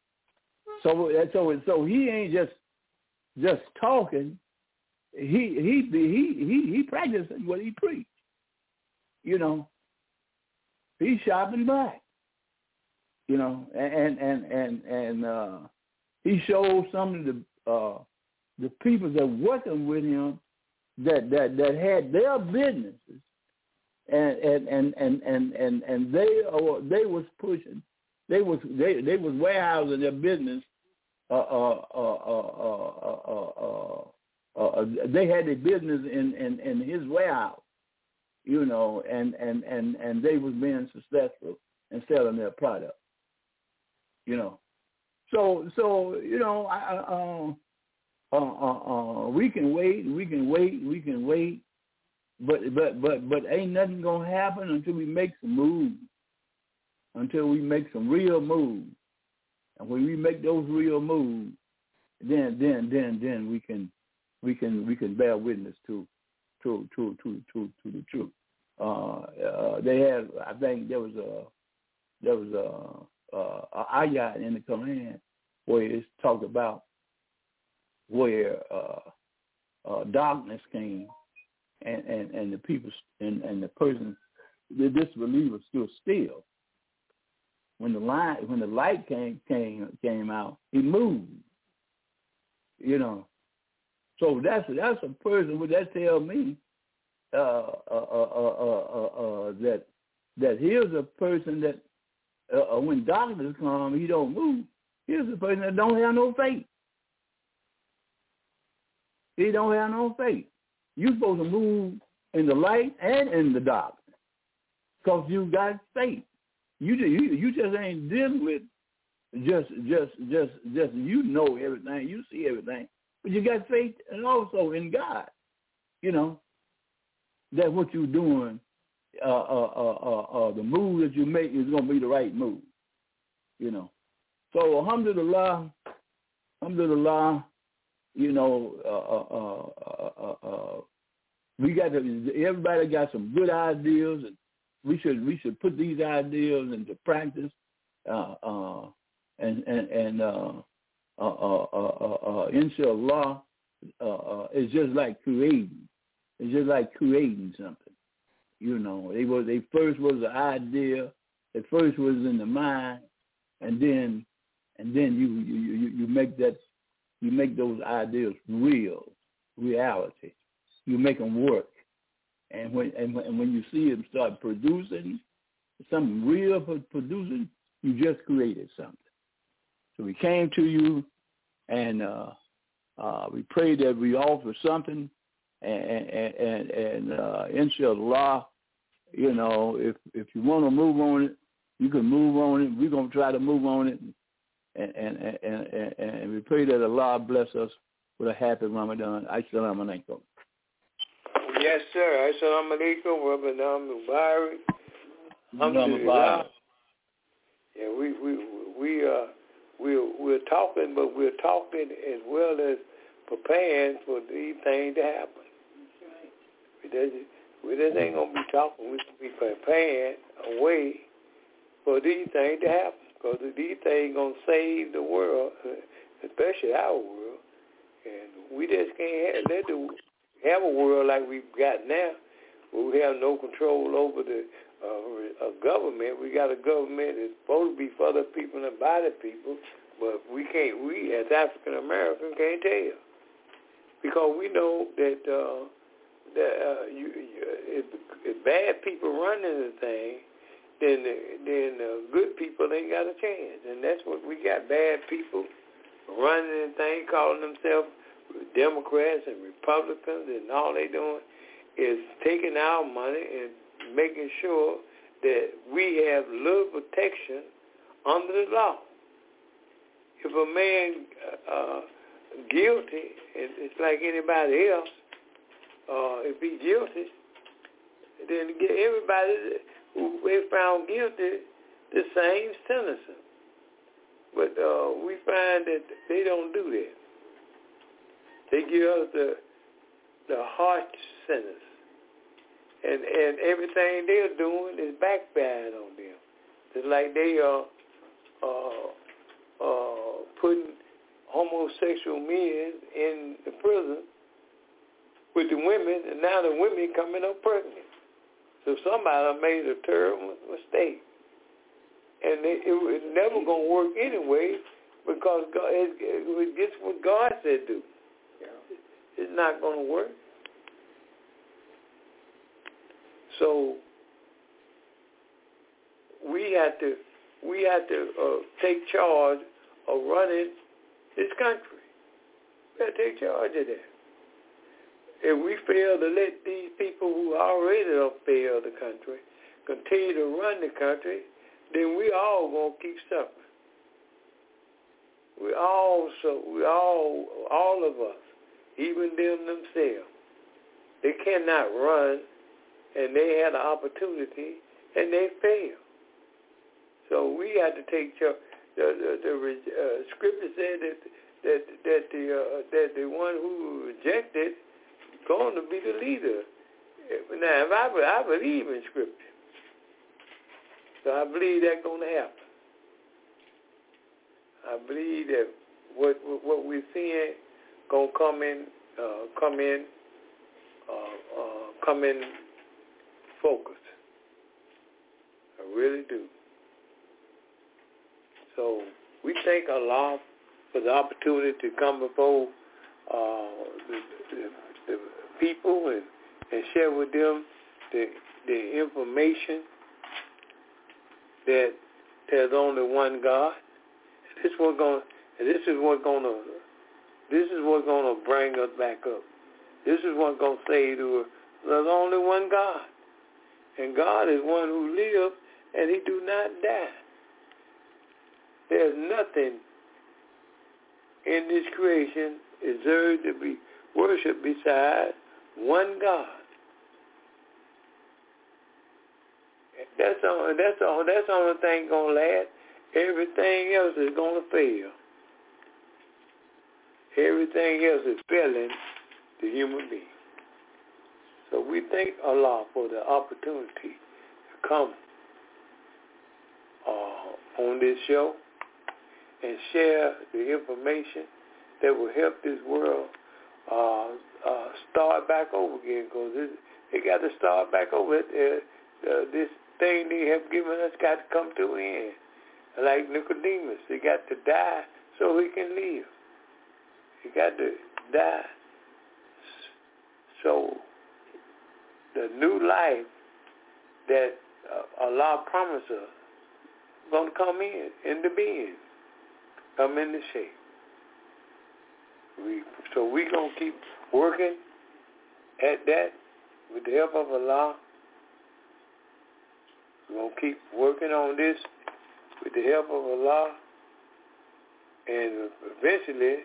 S3: So so so he ain't just just talking. He he he he he practicing what he preached. You know, he's shopping black. You know, and and and and uh, he showed some of the uh, the people that working with him that that that had their businesses, and and and and and and, and they uh, they was pushing, they was they they was warehousing their business. Uh, uh, uh, uh, uh, uh, uh, uh, they had their business in, in, in his warehouse. You know, and, and, and, and they was being successful in selling their product, you know. so so you know, I, uh, uh, uh, uh, we can wait, we can wait, we can wait, but but but but ain't nothing gonna happen until we make some moves, until we make some real moves, and when we make those real moves, then then then then we can we can we can bear witness to to to to to, to the truth. Uh, uh, they had, I think there was a there was a, a, a ayat in the Quran where it's talked about where uh, uh, darkness came and, and, and the people and, and the person, the disbeliever stood still. When the light when the light came came came out, he moved. You know, so that's that's a person. Would that tell me uh, uh, uh, uh, uh, uh, that that here's a person that uh, when darkness comes, he don't move. Here's a person that don't have no faith. He don't have no faith. You're supposed to move in the light and in the darkness because you got faith. You you you just ain't dealing with just just just just you know everything, you see everything, but you got faith and also in God. You know that what you're doing, uh, uh, uh, uh, uh, the move that you make is gonna be the right move. You know, so alhamdulillah, alhamdulillah. You know, uh, uh, uh, uh, uh, we got to, everybody got some good ideas, and we should we should put these ideas into practice. Uh, uh, and and and uh, uh, uh, uh, uh, inshallah, uh, uh, it's just like creating. It's just like creating something. You know, they was they first was the idea. At first was in the mind, and then and then you you you, you make that. You make those ideas real, reality. You make them work, and when and when, and when you see them start producing something real for producing, you just created something. So we came to you, and uh, uh, we prayed that we offer something, and and and, and uh, inshallah, you know, if if you want to move on it, you can move on it. We're gonna try to move on it. And and, and and and we pray that Allah bless us with a happy Ramadan. Assalamu alaikum.
S4: Yes, sir. Assalamu alaikum. Ramadan Mubarak. Alhamdulillah. Yeah, we we we uh we're we're talking, but we're talking as well as preparing for these things to happen. We just we just ain't gonna be talking. We gonna be preparing a way for these things to happen. Because these things going to save the world, especially our world. And we just can't have, let the, have a world like we've got now, where we have no control over the uh, uh, government. We got a government that's supposed to be for the people and by the people, but we can't, we as African Americans can't tell. Because we know that, uh, that uh, you, you, if, if bad people running the thing, then then uh, good people ain't got a chance. And that's what we got, bad people running the thing, calling themselves Democrats and Republicans, and all they doing is taking our money and making sure that we have little protection under the law. If a man uh, guilty, it's like anybody else, uh, if he's guilty, then everybody who is found guilty, the same sentence. But uh, we find that they don't do that. They give us the the harsh sentence, and and everything they're doing is backfiring on them. It's like they are uh, uh, putting homosexual men in the prison with the women, and now the women coming up pregnant. So somebody made a terrible mistake. And it, it was never going to work anyway because God, it, it was just what God said do. It's not going to work. So we had to we had to uh, take charge of running this country. We had to take charge of that. If we fail to let these people who already have failed the country continue to run the country, then we all going to keep suffering. we all, so we all, all of us, even them themselves, they cannot run, and they had an opportunity, and they fail. So we had to take charge. The, the, the uh, scripture said that that that the uh, that the one who rejected going to be the leader. Now, if I I believe in scripture, so I believe that's going to happen. I believe that what what we're seeing gonna come in, uh, come in, uh, uh, come in focus. I really do. So we thank Allah for the opportunity to come before uh, the, the, the people and, and share with them the the information that there's only one God. This is what going. This is what going to. This is what's going to bring us back up. This is what's going to say to us, there's only one God, and God is one who lives and He do not die. There's nothing in this creation deserves to be worshipped besides one God. That's all. That's all. That's the only thing gonna last. Everything else is gonna fail. Everything else is failing the human being. So we thank Allah for the opportunity to come uh, on this show and share the information that will help this world uh, uh, start back over again, because they got to start back over. Uh, uh, this thing they have given us got to come to an end. Like Nicodemus, he got to die so he can live. He got to die so the new life that uh, Allah promised us is going to come in, into being, come into shape. We, so we're going to keep working at that with the help of Allah. We're going to keep working on this with the help of Allah. And eventually,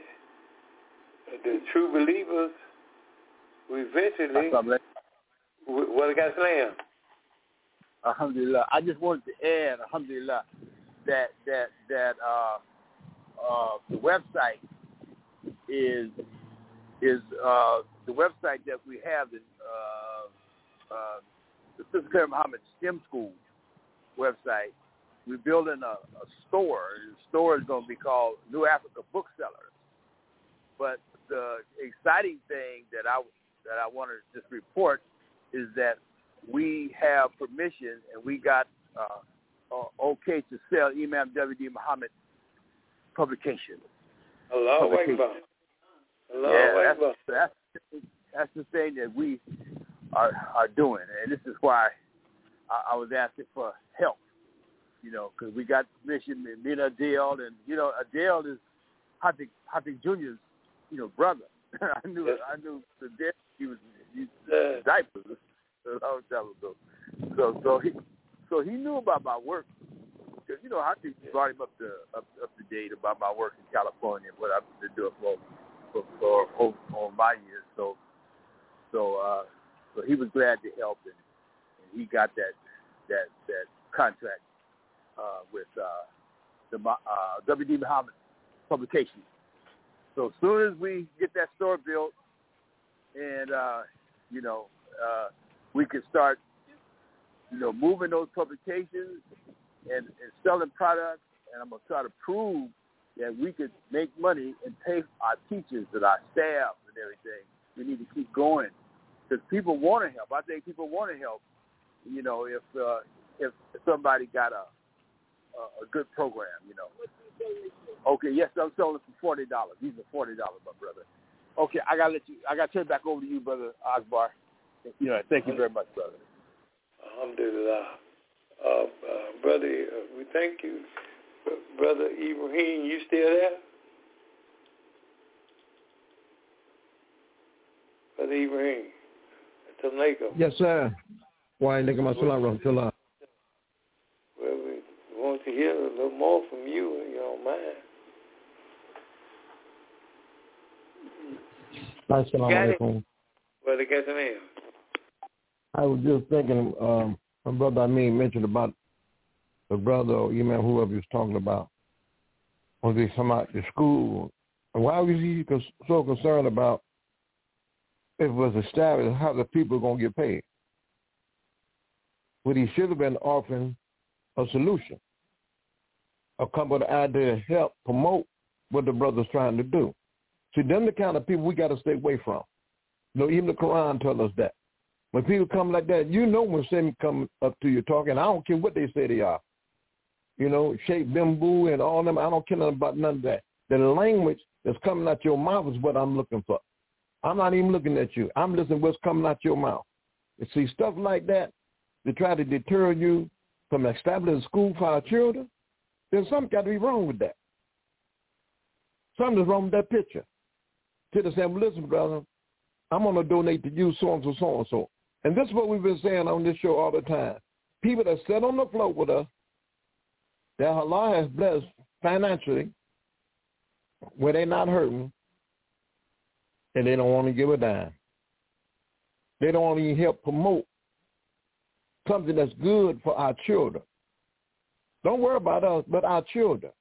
S4: the true believers, we eventually, what I got slam?
S3: Alhamdulillah. I just wanted to add, alhamdulillah, that that that uh, uh, the website is is uh, the website that we have, the uh, uh, the Sister Claire Muhammad STEM School website. We're building a, a store. The store is going to be called New Africa Booksellers. But the exciting thing that I that I want to just report is that we have permission and we got uh, uh, okay to sell Imam W D Muhammad publications.
S4: Allahu Akbar.
S3: Yeah, that's, that's that's the thing that we are are doing, and this is why I, I was asking for help. You know, because we got permission, and me and Adele, and you know, Adele is Hatik Hatik Junior's, you know, brother. I knew yes. I knew Adele. He was he was diapers a long time ago. So so he so he knew about my work, because you know Hatik brought him up to up, up to date about my work in California, what I've been doing for for, for, for, for my years. So so uh, so he was glad to help, and, and he got that that that contract. Uh, with uh, the uh, W D Muhammad publication. So as soon as we get that store built, and uh, you know, uh, we can start, you know, moving those publications and, and selling products. And I'm gonna try to prove that we could make money and pay our teachers and our staff and everything. We need to keep going because people want to help. I think people want to help. You know, if uh, if somebody got a a good program, you know. Okay, yes, I'm selling it for forty dollars. These are forty dollars, my brother. Okay, I gotta let you. I gotta turn it back over to you, brother Akbar. You know, thank you very much, brother.
S4: Alhamdulillah, uh, uh, brother. Uh, we thank you, brother Ibrahim. You still there, brother Ibrahim? Assalamu alaikum.
S5: Yes, sir. Why, nigga, my salam, salam.
S4: Well, we want to hear a little more from you, if you don't mind.
S5: Assalamu alaikum.
S4: Brother Casanel.
S5: I was just thinking, um, my brother I mean mentioned about the brother or you man whoever he was talking about when they come out to school. And why was he so concerned about if it was established how the people are going to get paid? What he should have been offering a solution, or come with an idea to help promote what the brother's trying to do. See, them the kind of people we got to stay away from. You know, even the Quran tells us that. When people come like that, you know when Satan come up to you talking, I don't care what they say they are. You know, Sheikh Bimbu and all them, I don't care nothing about none of that. The language that's coming out your mouth is what I'm looking for. I'm not even looking at you. I'm listening to what's coming out your mouth. You see, stuff like that to try to deter you from establishing a school for our children, there's something got to be wrong with that. Something's wrong with that picture. To the same, listen, brother, I'm going to donate to you so and so, so and so. And this is what we've been saying on this show all the time. People that sit on the floor with us, that Allah has blessed financially, where they're not hurting, and they don't want to give a dime. They don't want to even help promote something that's good for our children. Don't worry about us, but our children.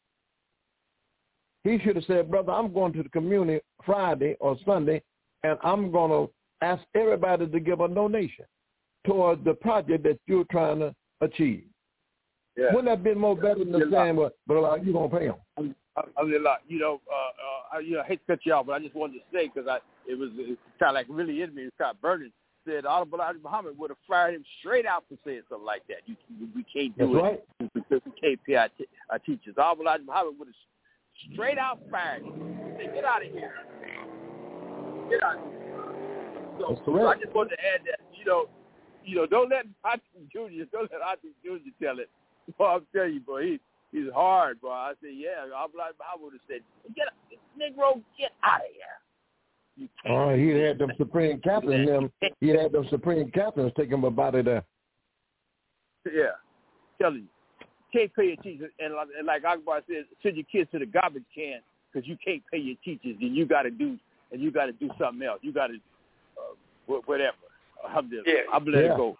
S5: He should have said, brother, I'm going to the community Friday or Sunday, and I'm going to ask everybody to give a donation towards the project that you're trying to achieve. Yeah. Wouldn't that have been more better than saying, well, but you going to pay them?
S7: I'm, I'm a lot. You know, uh, uh, you know, I hate to cut you off, but I just wanted to say, because I it was, it was kind of like really in me, it was kind of burning, said Honorable Elijah Muhammad would have fired him straight out for saying something like that. You, we can't do
S5: That's
S7: it
S5: right.
S7: because we can't pay our, t- our teachers. Honorable Elijah Muhammad would have straight out fired him. Say, get out of here. Get out of here. So, so I just wanted to add that, you know, you know, don't let Auntie Junior, don't let Auntie Junior tell it. Well, I'm telling you, boy, he, he's hard, boy. I said, yeah, I would have said, get up, Negro, get out of here. You can't.
S5: Oh, he had them supreme captains, them. He had them supreme captains take him about it there.
S7: Yeah, telling you, can't pay your teachers, and like, and like Akbar said, send your kids to the garbage can because you can't pay your teachers, and you got to do, and you got to do something else. You got to, uh, whatever. I'm just,
S4: yeah.
S7: I'm let
S5: yeah.
S7: it go.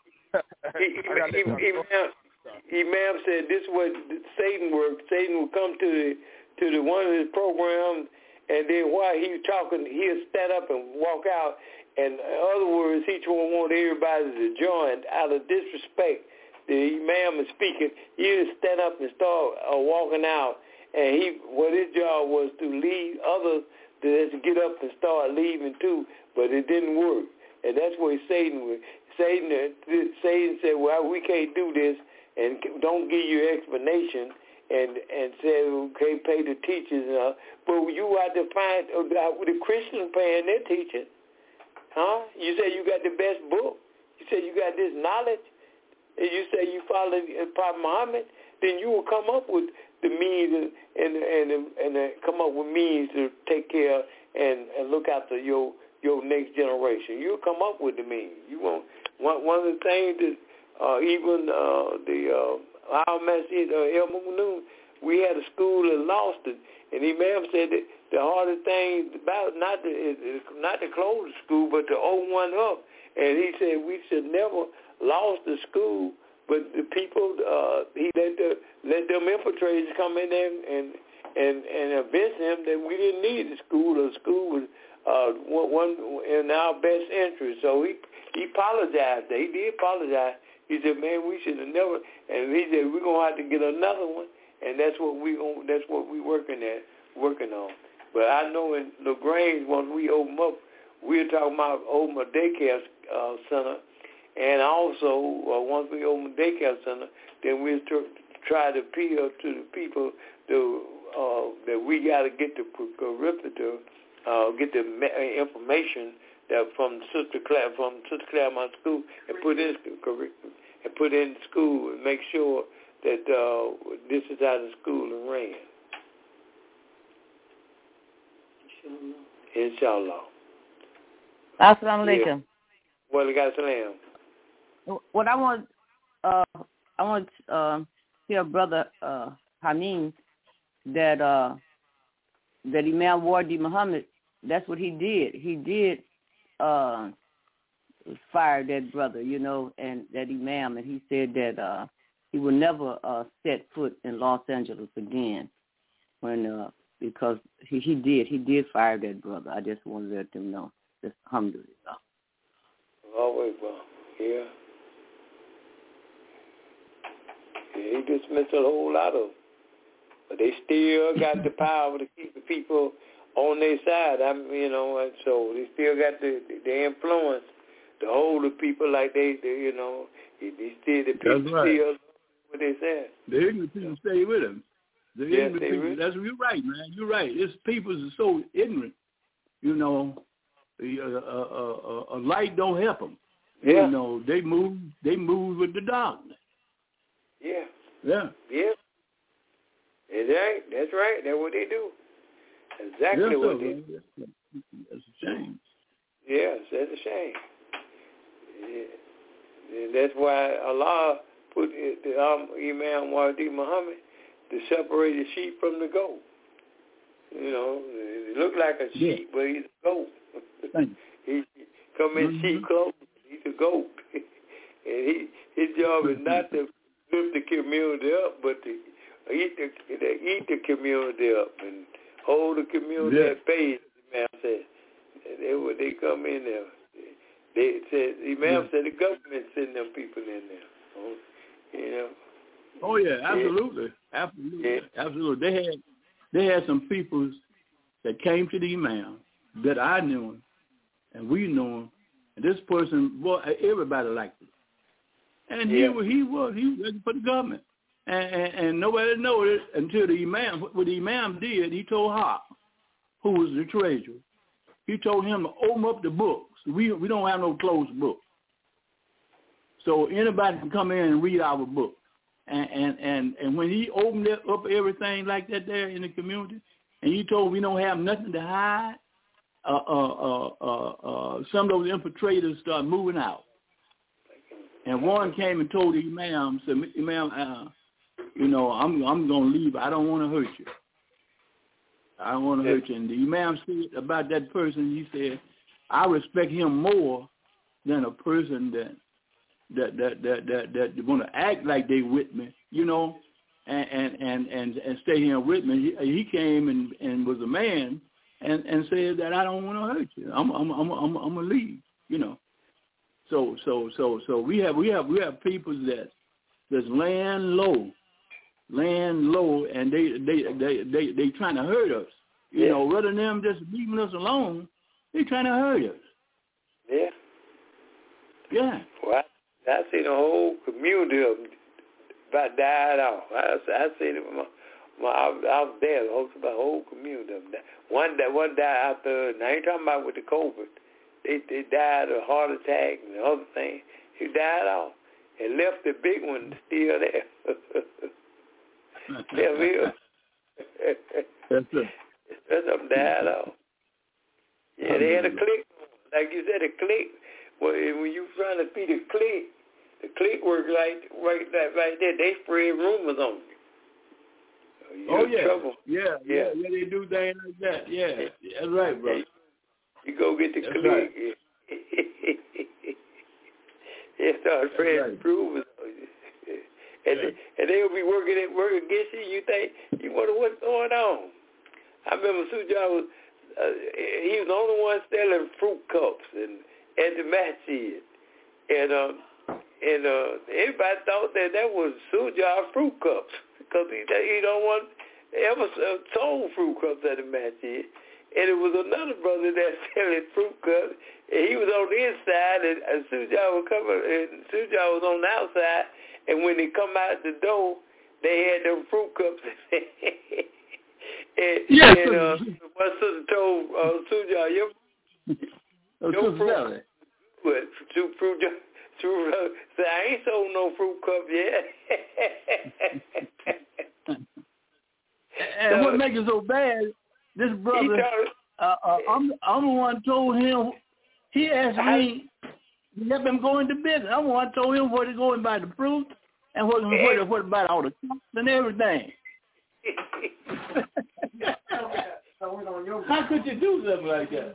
S4: Imam, Imam said this is what Satan works. Satan will come to the to the one of his programs, and then while he's talking, he'll stand up and walk out. And in other words, each one want everybody to join out of disrespect. The Imam is speaking. He'll stand up and start uh, walking out, and he what his job was to lead others to just get up and start leaving too, but it didn't work. And that's where Satan was. Satan, Satan said, well, we can't do this, and don't give you explanation, and and say, okay, pay the teachers. Uh, but you have to find, uh, the Christians paying their teachers. Huh? You say you got the best book. You say you got this knowledge. And you say you follow Prophet Muhammad, then you will come up with the means and and and, and, and come up with means to take care and, and look after your your next generation. You'll come up with the means. You won't. One one of the things that uh, even uh, the uh, our masjid uh, El Mu'minun, we had a school and lost it, and Imam said that the hardest thing about not to is not to close the school, but to open one up. And he said we should never lost the school, but the people uh, he let the let them infiltrators come in there and and and convince him that we didn't need the school. The school was uh, one in our best interest. So he he apologized. He did apologize. He said, "Man, we should have never." And he said, "We're gonna have to get another one." And that's what we gonna, that's what we working at working on. But I know in LaGrange, once we open up, we're talking about open a daycare uh, center. And also, uh, once we open the daycare center, then we'll tr- try to appeal to the people to, uh, that we got to get the curriculum, uh, get the information that from Sister Claire, from Sister Claremont School, and put in curriculum and put in school and make sure that uh, this is how the school is ran. Inshallah.
S6: Assalamu alaikum.
S4: Well, I got salam.
S6: What I want, uh, I want to uh, hear Brother uh, Hameen that uh, that Imam Wardi Muhammad that's what he did. He did uh, fire that brother, you know, and that imam, and he said that uh, he will never uh, set foot in Los Angeles again when uh, because he, he did. He did fire that brother. I just wanted to let them know. Just alhamdulillah.
S4: Always, well, yeah. yeah. He dismissed a whole lot of them. But they still got the power to keep the people on their side. I mean, you know, and so they still got the the influence to hold the people like they, they you know, they still the people
S3: that's right.
S4: still what they said.
S3: The ignorant people stay with them. The
S4: yes,
S3: ignorant
S4: they
S3: people.
S4: really.
S3: That's you're right, man. You're right. It's people are so ignorant. You know, a, a, a, a light don't help them.
S4: Yeah.
S3: You know, they move. They move with the darkness.
S4: Yeah.
S3: Yeah.
S4: Yeah. That's right. That's right. That's what they do. Exactly
S3: yeah,
S4: what
S3: so,
S4: they do.
S3: That's a shame.
S4: Yes, that's a shame. Yeah. And that's why Allah put the um, Imam Mahdi Muhammad to separate the sheep from the goat. You know, it looked like a sheep, yeah. but he's a goat. he come in mm-hmm. sheep clothes. He's a goat, and he his job is not to lift the community up, but to eat the to eat the community up and hold the community yeah. at bay. The Imam said, and they when they come in there, they said the Imam yeah. said the government send them people in there. You know.
S3: Oh yeah, absolutely, yeah. absolutely, yeah. absolutely. They had they had some people that came to the Imam that I knew him, and we knew him. And this person, well, everybody liked him, and yeah. he was he was he was ready for the government, and, and, and nobody knew it until the Imam. What the Imam did, he told Hop, who was the treasurer, he told him to open up the books. We we don't have no closed books, so anybody can come in and read our book. And, and and and when he opened up everything like that there in the community, and he told we don't have nothing to hide, uh, uh, uh, uh, uh, some of those infiltrators started moving out. And one came and told the Imam, said, Imam, uh, you know, I'm I'm gonna leave. I don't want to hurt you. I don't want to hurt you. And the Imam said about that person, he said, I respect him more than a person that. That that that that that want to act like they with me, you know, and and and and, and stay here with me. He, he came and, and was a man, and, and said that I don't want to hurt you. I'm I'm I'm I'm I'm gonna leave, you know. So so so so we have we have we have people that that's laying low, laying low, and they they they they they trying to hurt us, you yeah. know. Rather than them just leaving us alone, they trying to hurt us.
S4: Yeah.
S3: Yeah.
S4: What? I seen a whole community of them about died off. I, I seen it. My, my, I, was, I was there. The whole, the whole community of them died. One that one died after. Now I ain't talking about with the COVID. They they died of a heart attack and the other thing. He died off and left the big one still there. Still here.
S3: That's it.
S4: That's them died off. Yeah, they had a click. Like you said, a click. Well, when you trying to feed a clique, the clique work like right that right there. They spread rumors on you.
S3: You're oh yeah.
S4: Trouble.
S3: yeah, yeah, yeah, yeah. They do things like that. Yeah, that's right, bro.
S4: You go get the
S3: that's
S4: clique.
S3: Right.
S4: They start spreading right. rumors on you, and
S3: yeah.
S4: they, and they'll be working it working against you. You think you wonder what's going on. I remember Suja was uh, he was the only one selling fruit cups and. At the masjid, and um, and uh, everybody thought that that was Suja fruit cups because he he don't want ever sold fruit cups at the masjid, and it was another brother that selling fruit cups, and he was on the inside, and, and Suja was coming, and Suja was on the outside, and when they come out the door, they had them fruit cups. and
S3: yes,
S4: and uh, my sister told uh, Suja, your
S3: Oh,
S4: no fruit,
S3: salad.
S4: But fruit, fruit, fruit, uh, so I ain't sold no fruit cup yet.
S3: and so, what makes it so bad, this brother, uh, uh, I'm, I'm the one told him, he asked me, let him go into business. I'm the one told him where to go and buy the fruit and what, what, what about all the cups and everything. How could you do something like that?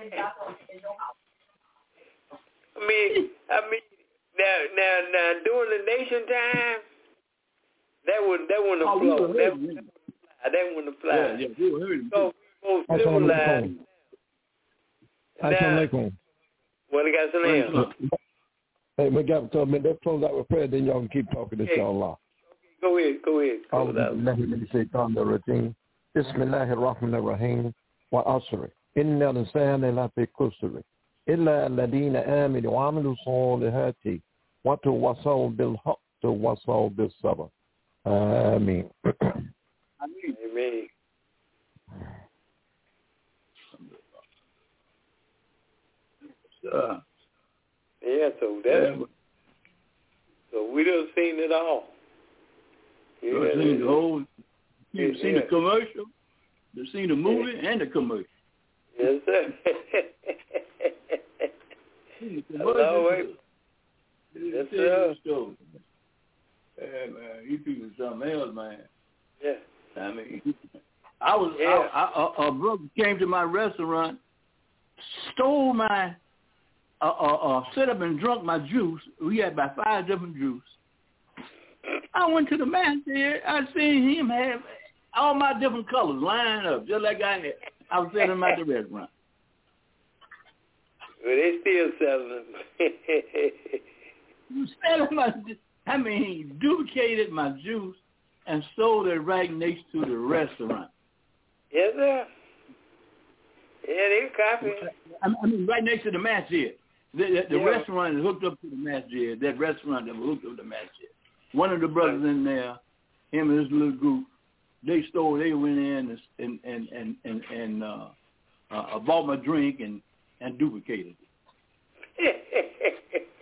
S4: I mean, I mean, now, now, now, during the nation time, that would that wouldn't
S3: Oh,
S4: flow.
S3: We
S4: That wouldn't fly. That wouldn't fly.
S3: Yeah, yeah, we were hurting.
S4: So we both
S5: Assalamu
S4: civilized.
S5: alaikum. Assalamu alaikum.
S4: What I got to say?
S5: Hey, we got to let's close out with prayer, then y'all can keep talking, inshallah.
S4: Go ahead, go ahead.
S5: أعوذ بالله من الشيطان الرجيم بسم الله الرحمن الرحيم والعصر إن الإنسان لفي خسر إلا الذين آمنوا وعملوا الصالحات وتواصوا بالحق وتواصوا بالصبر آمين.
S4: Amen.
S3: Uh,
S4: yeah, so that
S3: yeah.
S4: so we done seen it all. Yeah,
S3: You've seen the whole, you've
S4: yeah,
S3: seen
S4: yeah.
S3: the commercial, you've seen the movie
S4: yeah.
S3: and the commercial.
S4: Yes, sir.
S3: The
S4: Hello,
S3: commercial,
S4: yes,
S3: the
S4: sir.
S3: story. Hey, man, you people something else, man.
S4: Yeah.
S3: I mean, I was,
S4: Yeah.
S3: I, I, a, a brother came to my restaurant, stole my, uh, uh, uh, set up and drunk my juice. We had about five different juice. I went to the man there. I seen him have all my different colors lined up, just like I had. I was selling them at the restaurant.
S4: Well, they still selling them.
S3: You selling my, I mean, he duplicated my juice and sold it right next to the restaurant.
S4: Yes, sir. Yeah, they copy.
S3: I mean, right next to the masjid. The, the, the
S4: Yeah.
S3: restaurant is hooked up to the masjid. That restaurant that was hooked up to the masjid. One of the brothers in there, him and his little group, they stole. They went in and and and and, and uh, uh, bought my drink and, and duplicated
S4: it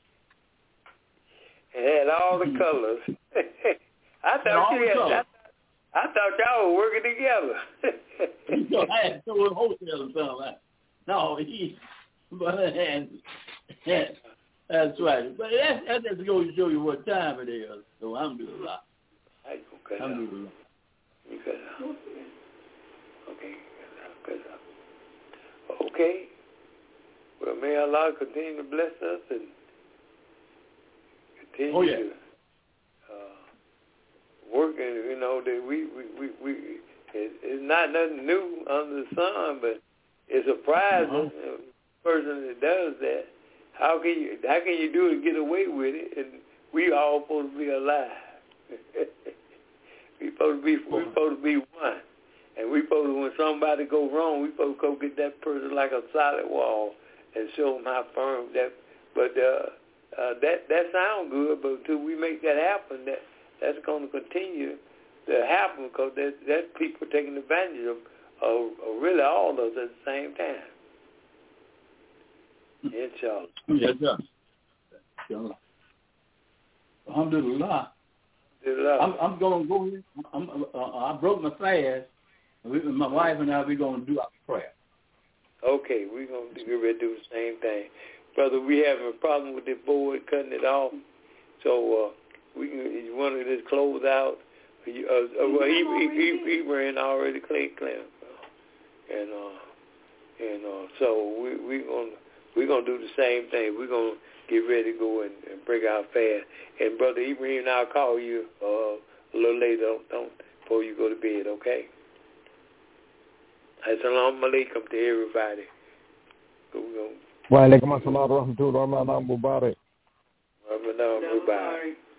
S4: had all the colors. I thought
S3: all
S4: you
S3: the
S4: had.
S3: colors.
S4: I, I thought y'all were working together.
S3: You know, I had to go to a hotel or something. No, he, but and, and, that's right. But that, that just goes to show you what time it is. So I'm doing a lot.
S4: I go cut
S3: I'm
S4: out.
S3: doing a lot.
S4: You cut out. Okay, cut out. Okay. Well, may Allah continue to bless us and continue
S3: Oh, yeah.
S4: to uh, work. And you know that we we we, we it, it's not nothing new under the sun, but it's surprising.
S3: Uh-huh.
S4: The person that does that. How can you how can you do it and get away with it? And we all supposed to be alive. we supposed to be we supposed to be one. And we supposed to, when somebody go wrong, we supposed to go get that person like a solid wall and show them how firm that. But uh, uh, that that sounds good, but until we make that happen, that that's going to continue to happen because that that's people taking advantage of, of, of really all of us at the same time. Inshallah.
S3: Yes, sir. Inshallah. Alhamdulillah. I'm, I'm going to go in. I'm, uh, I broke my fast. We, my wife and I, we're going to do our prayer.
S4: Okay, we're going to get ready to do the same thing. Brother, we having a problem with the board, cutting it off. So uh, we can, you want to just close out. Uh, uh, well, he, he, he, he ran already clean, clean. And, uh, and uh, so we, we're going to We're going to do the same thing. We're going to get ready to go and, and break our fast. And Brother Ibrahim, I'll call you uh, a little later don't, don't, before you go to bed, okay? Assalamu alaikum to everybody.
S5: Wa alaikum assalam wa rahmatullahi wa barakatuh.
S4: Ramadan Mubarak.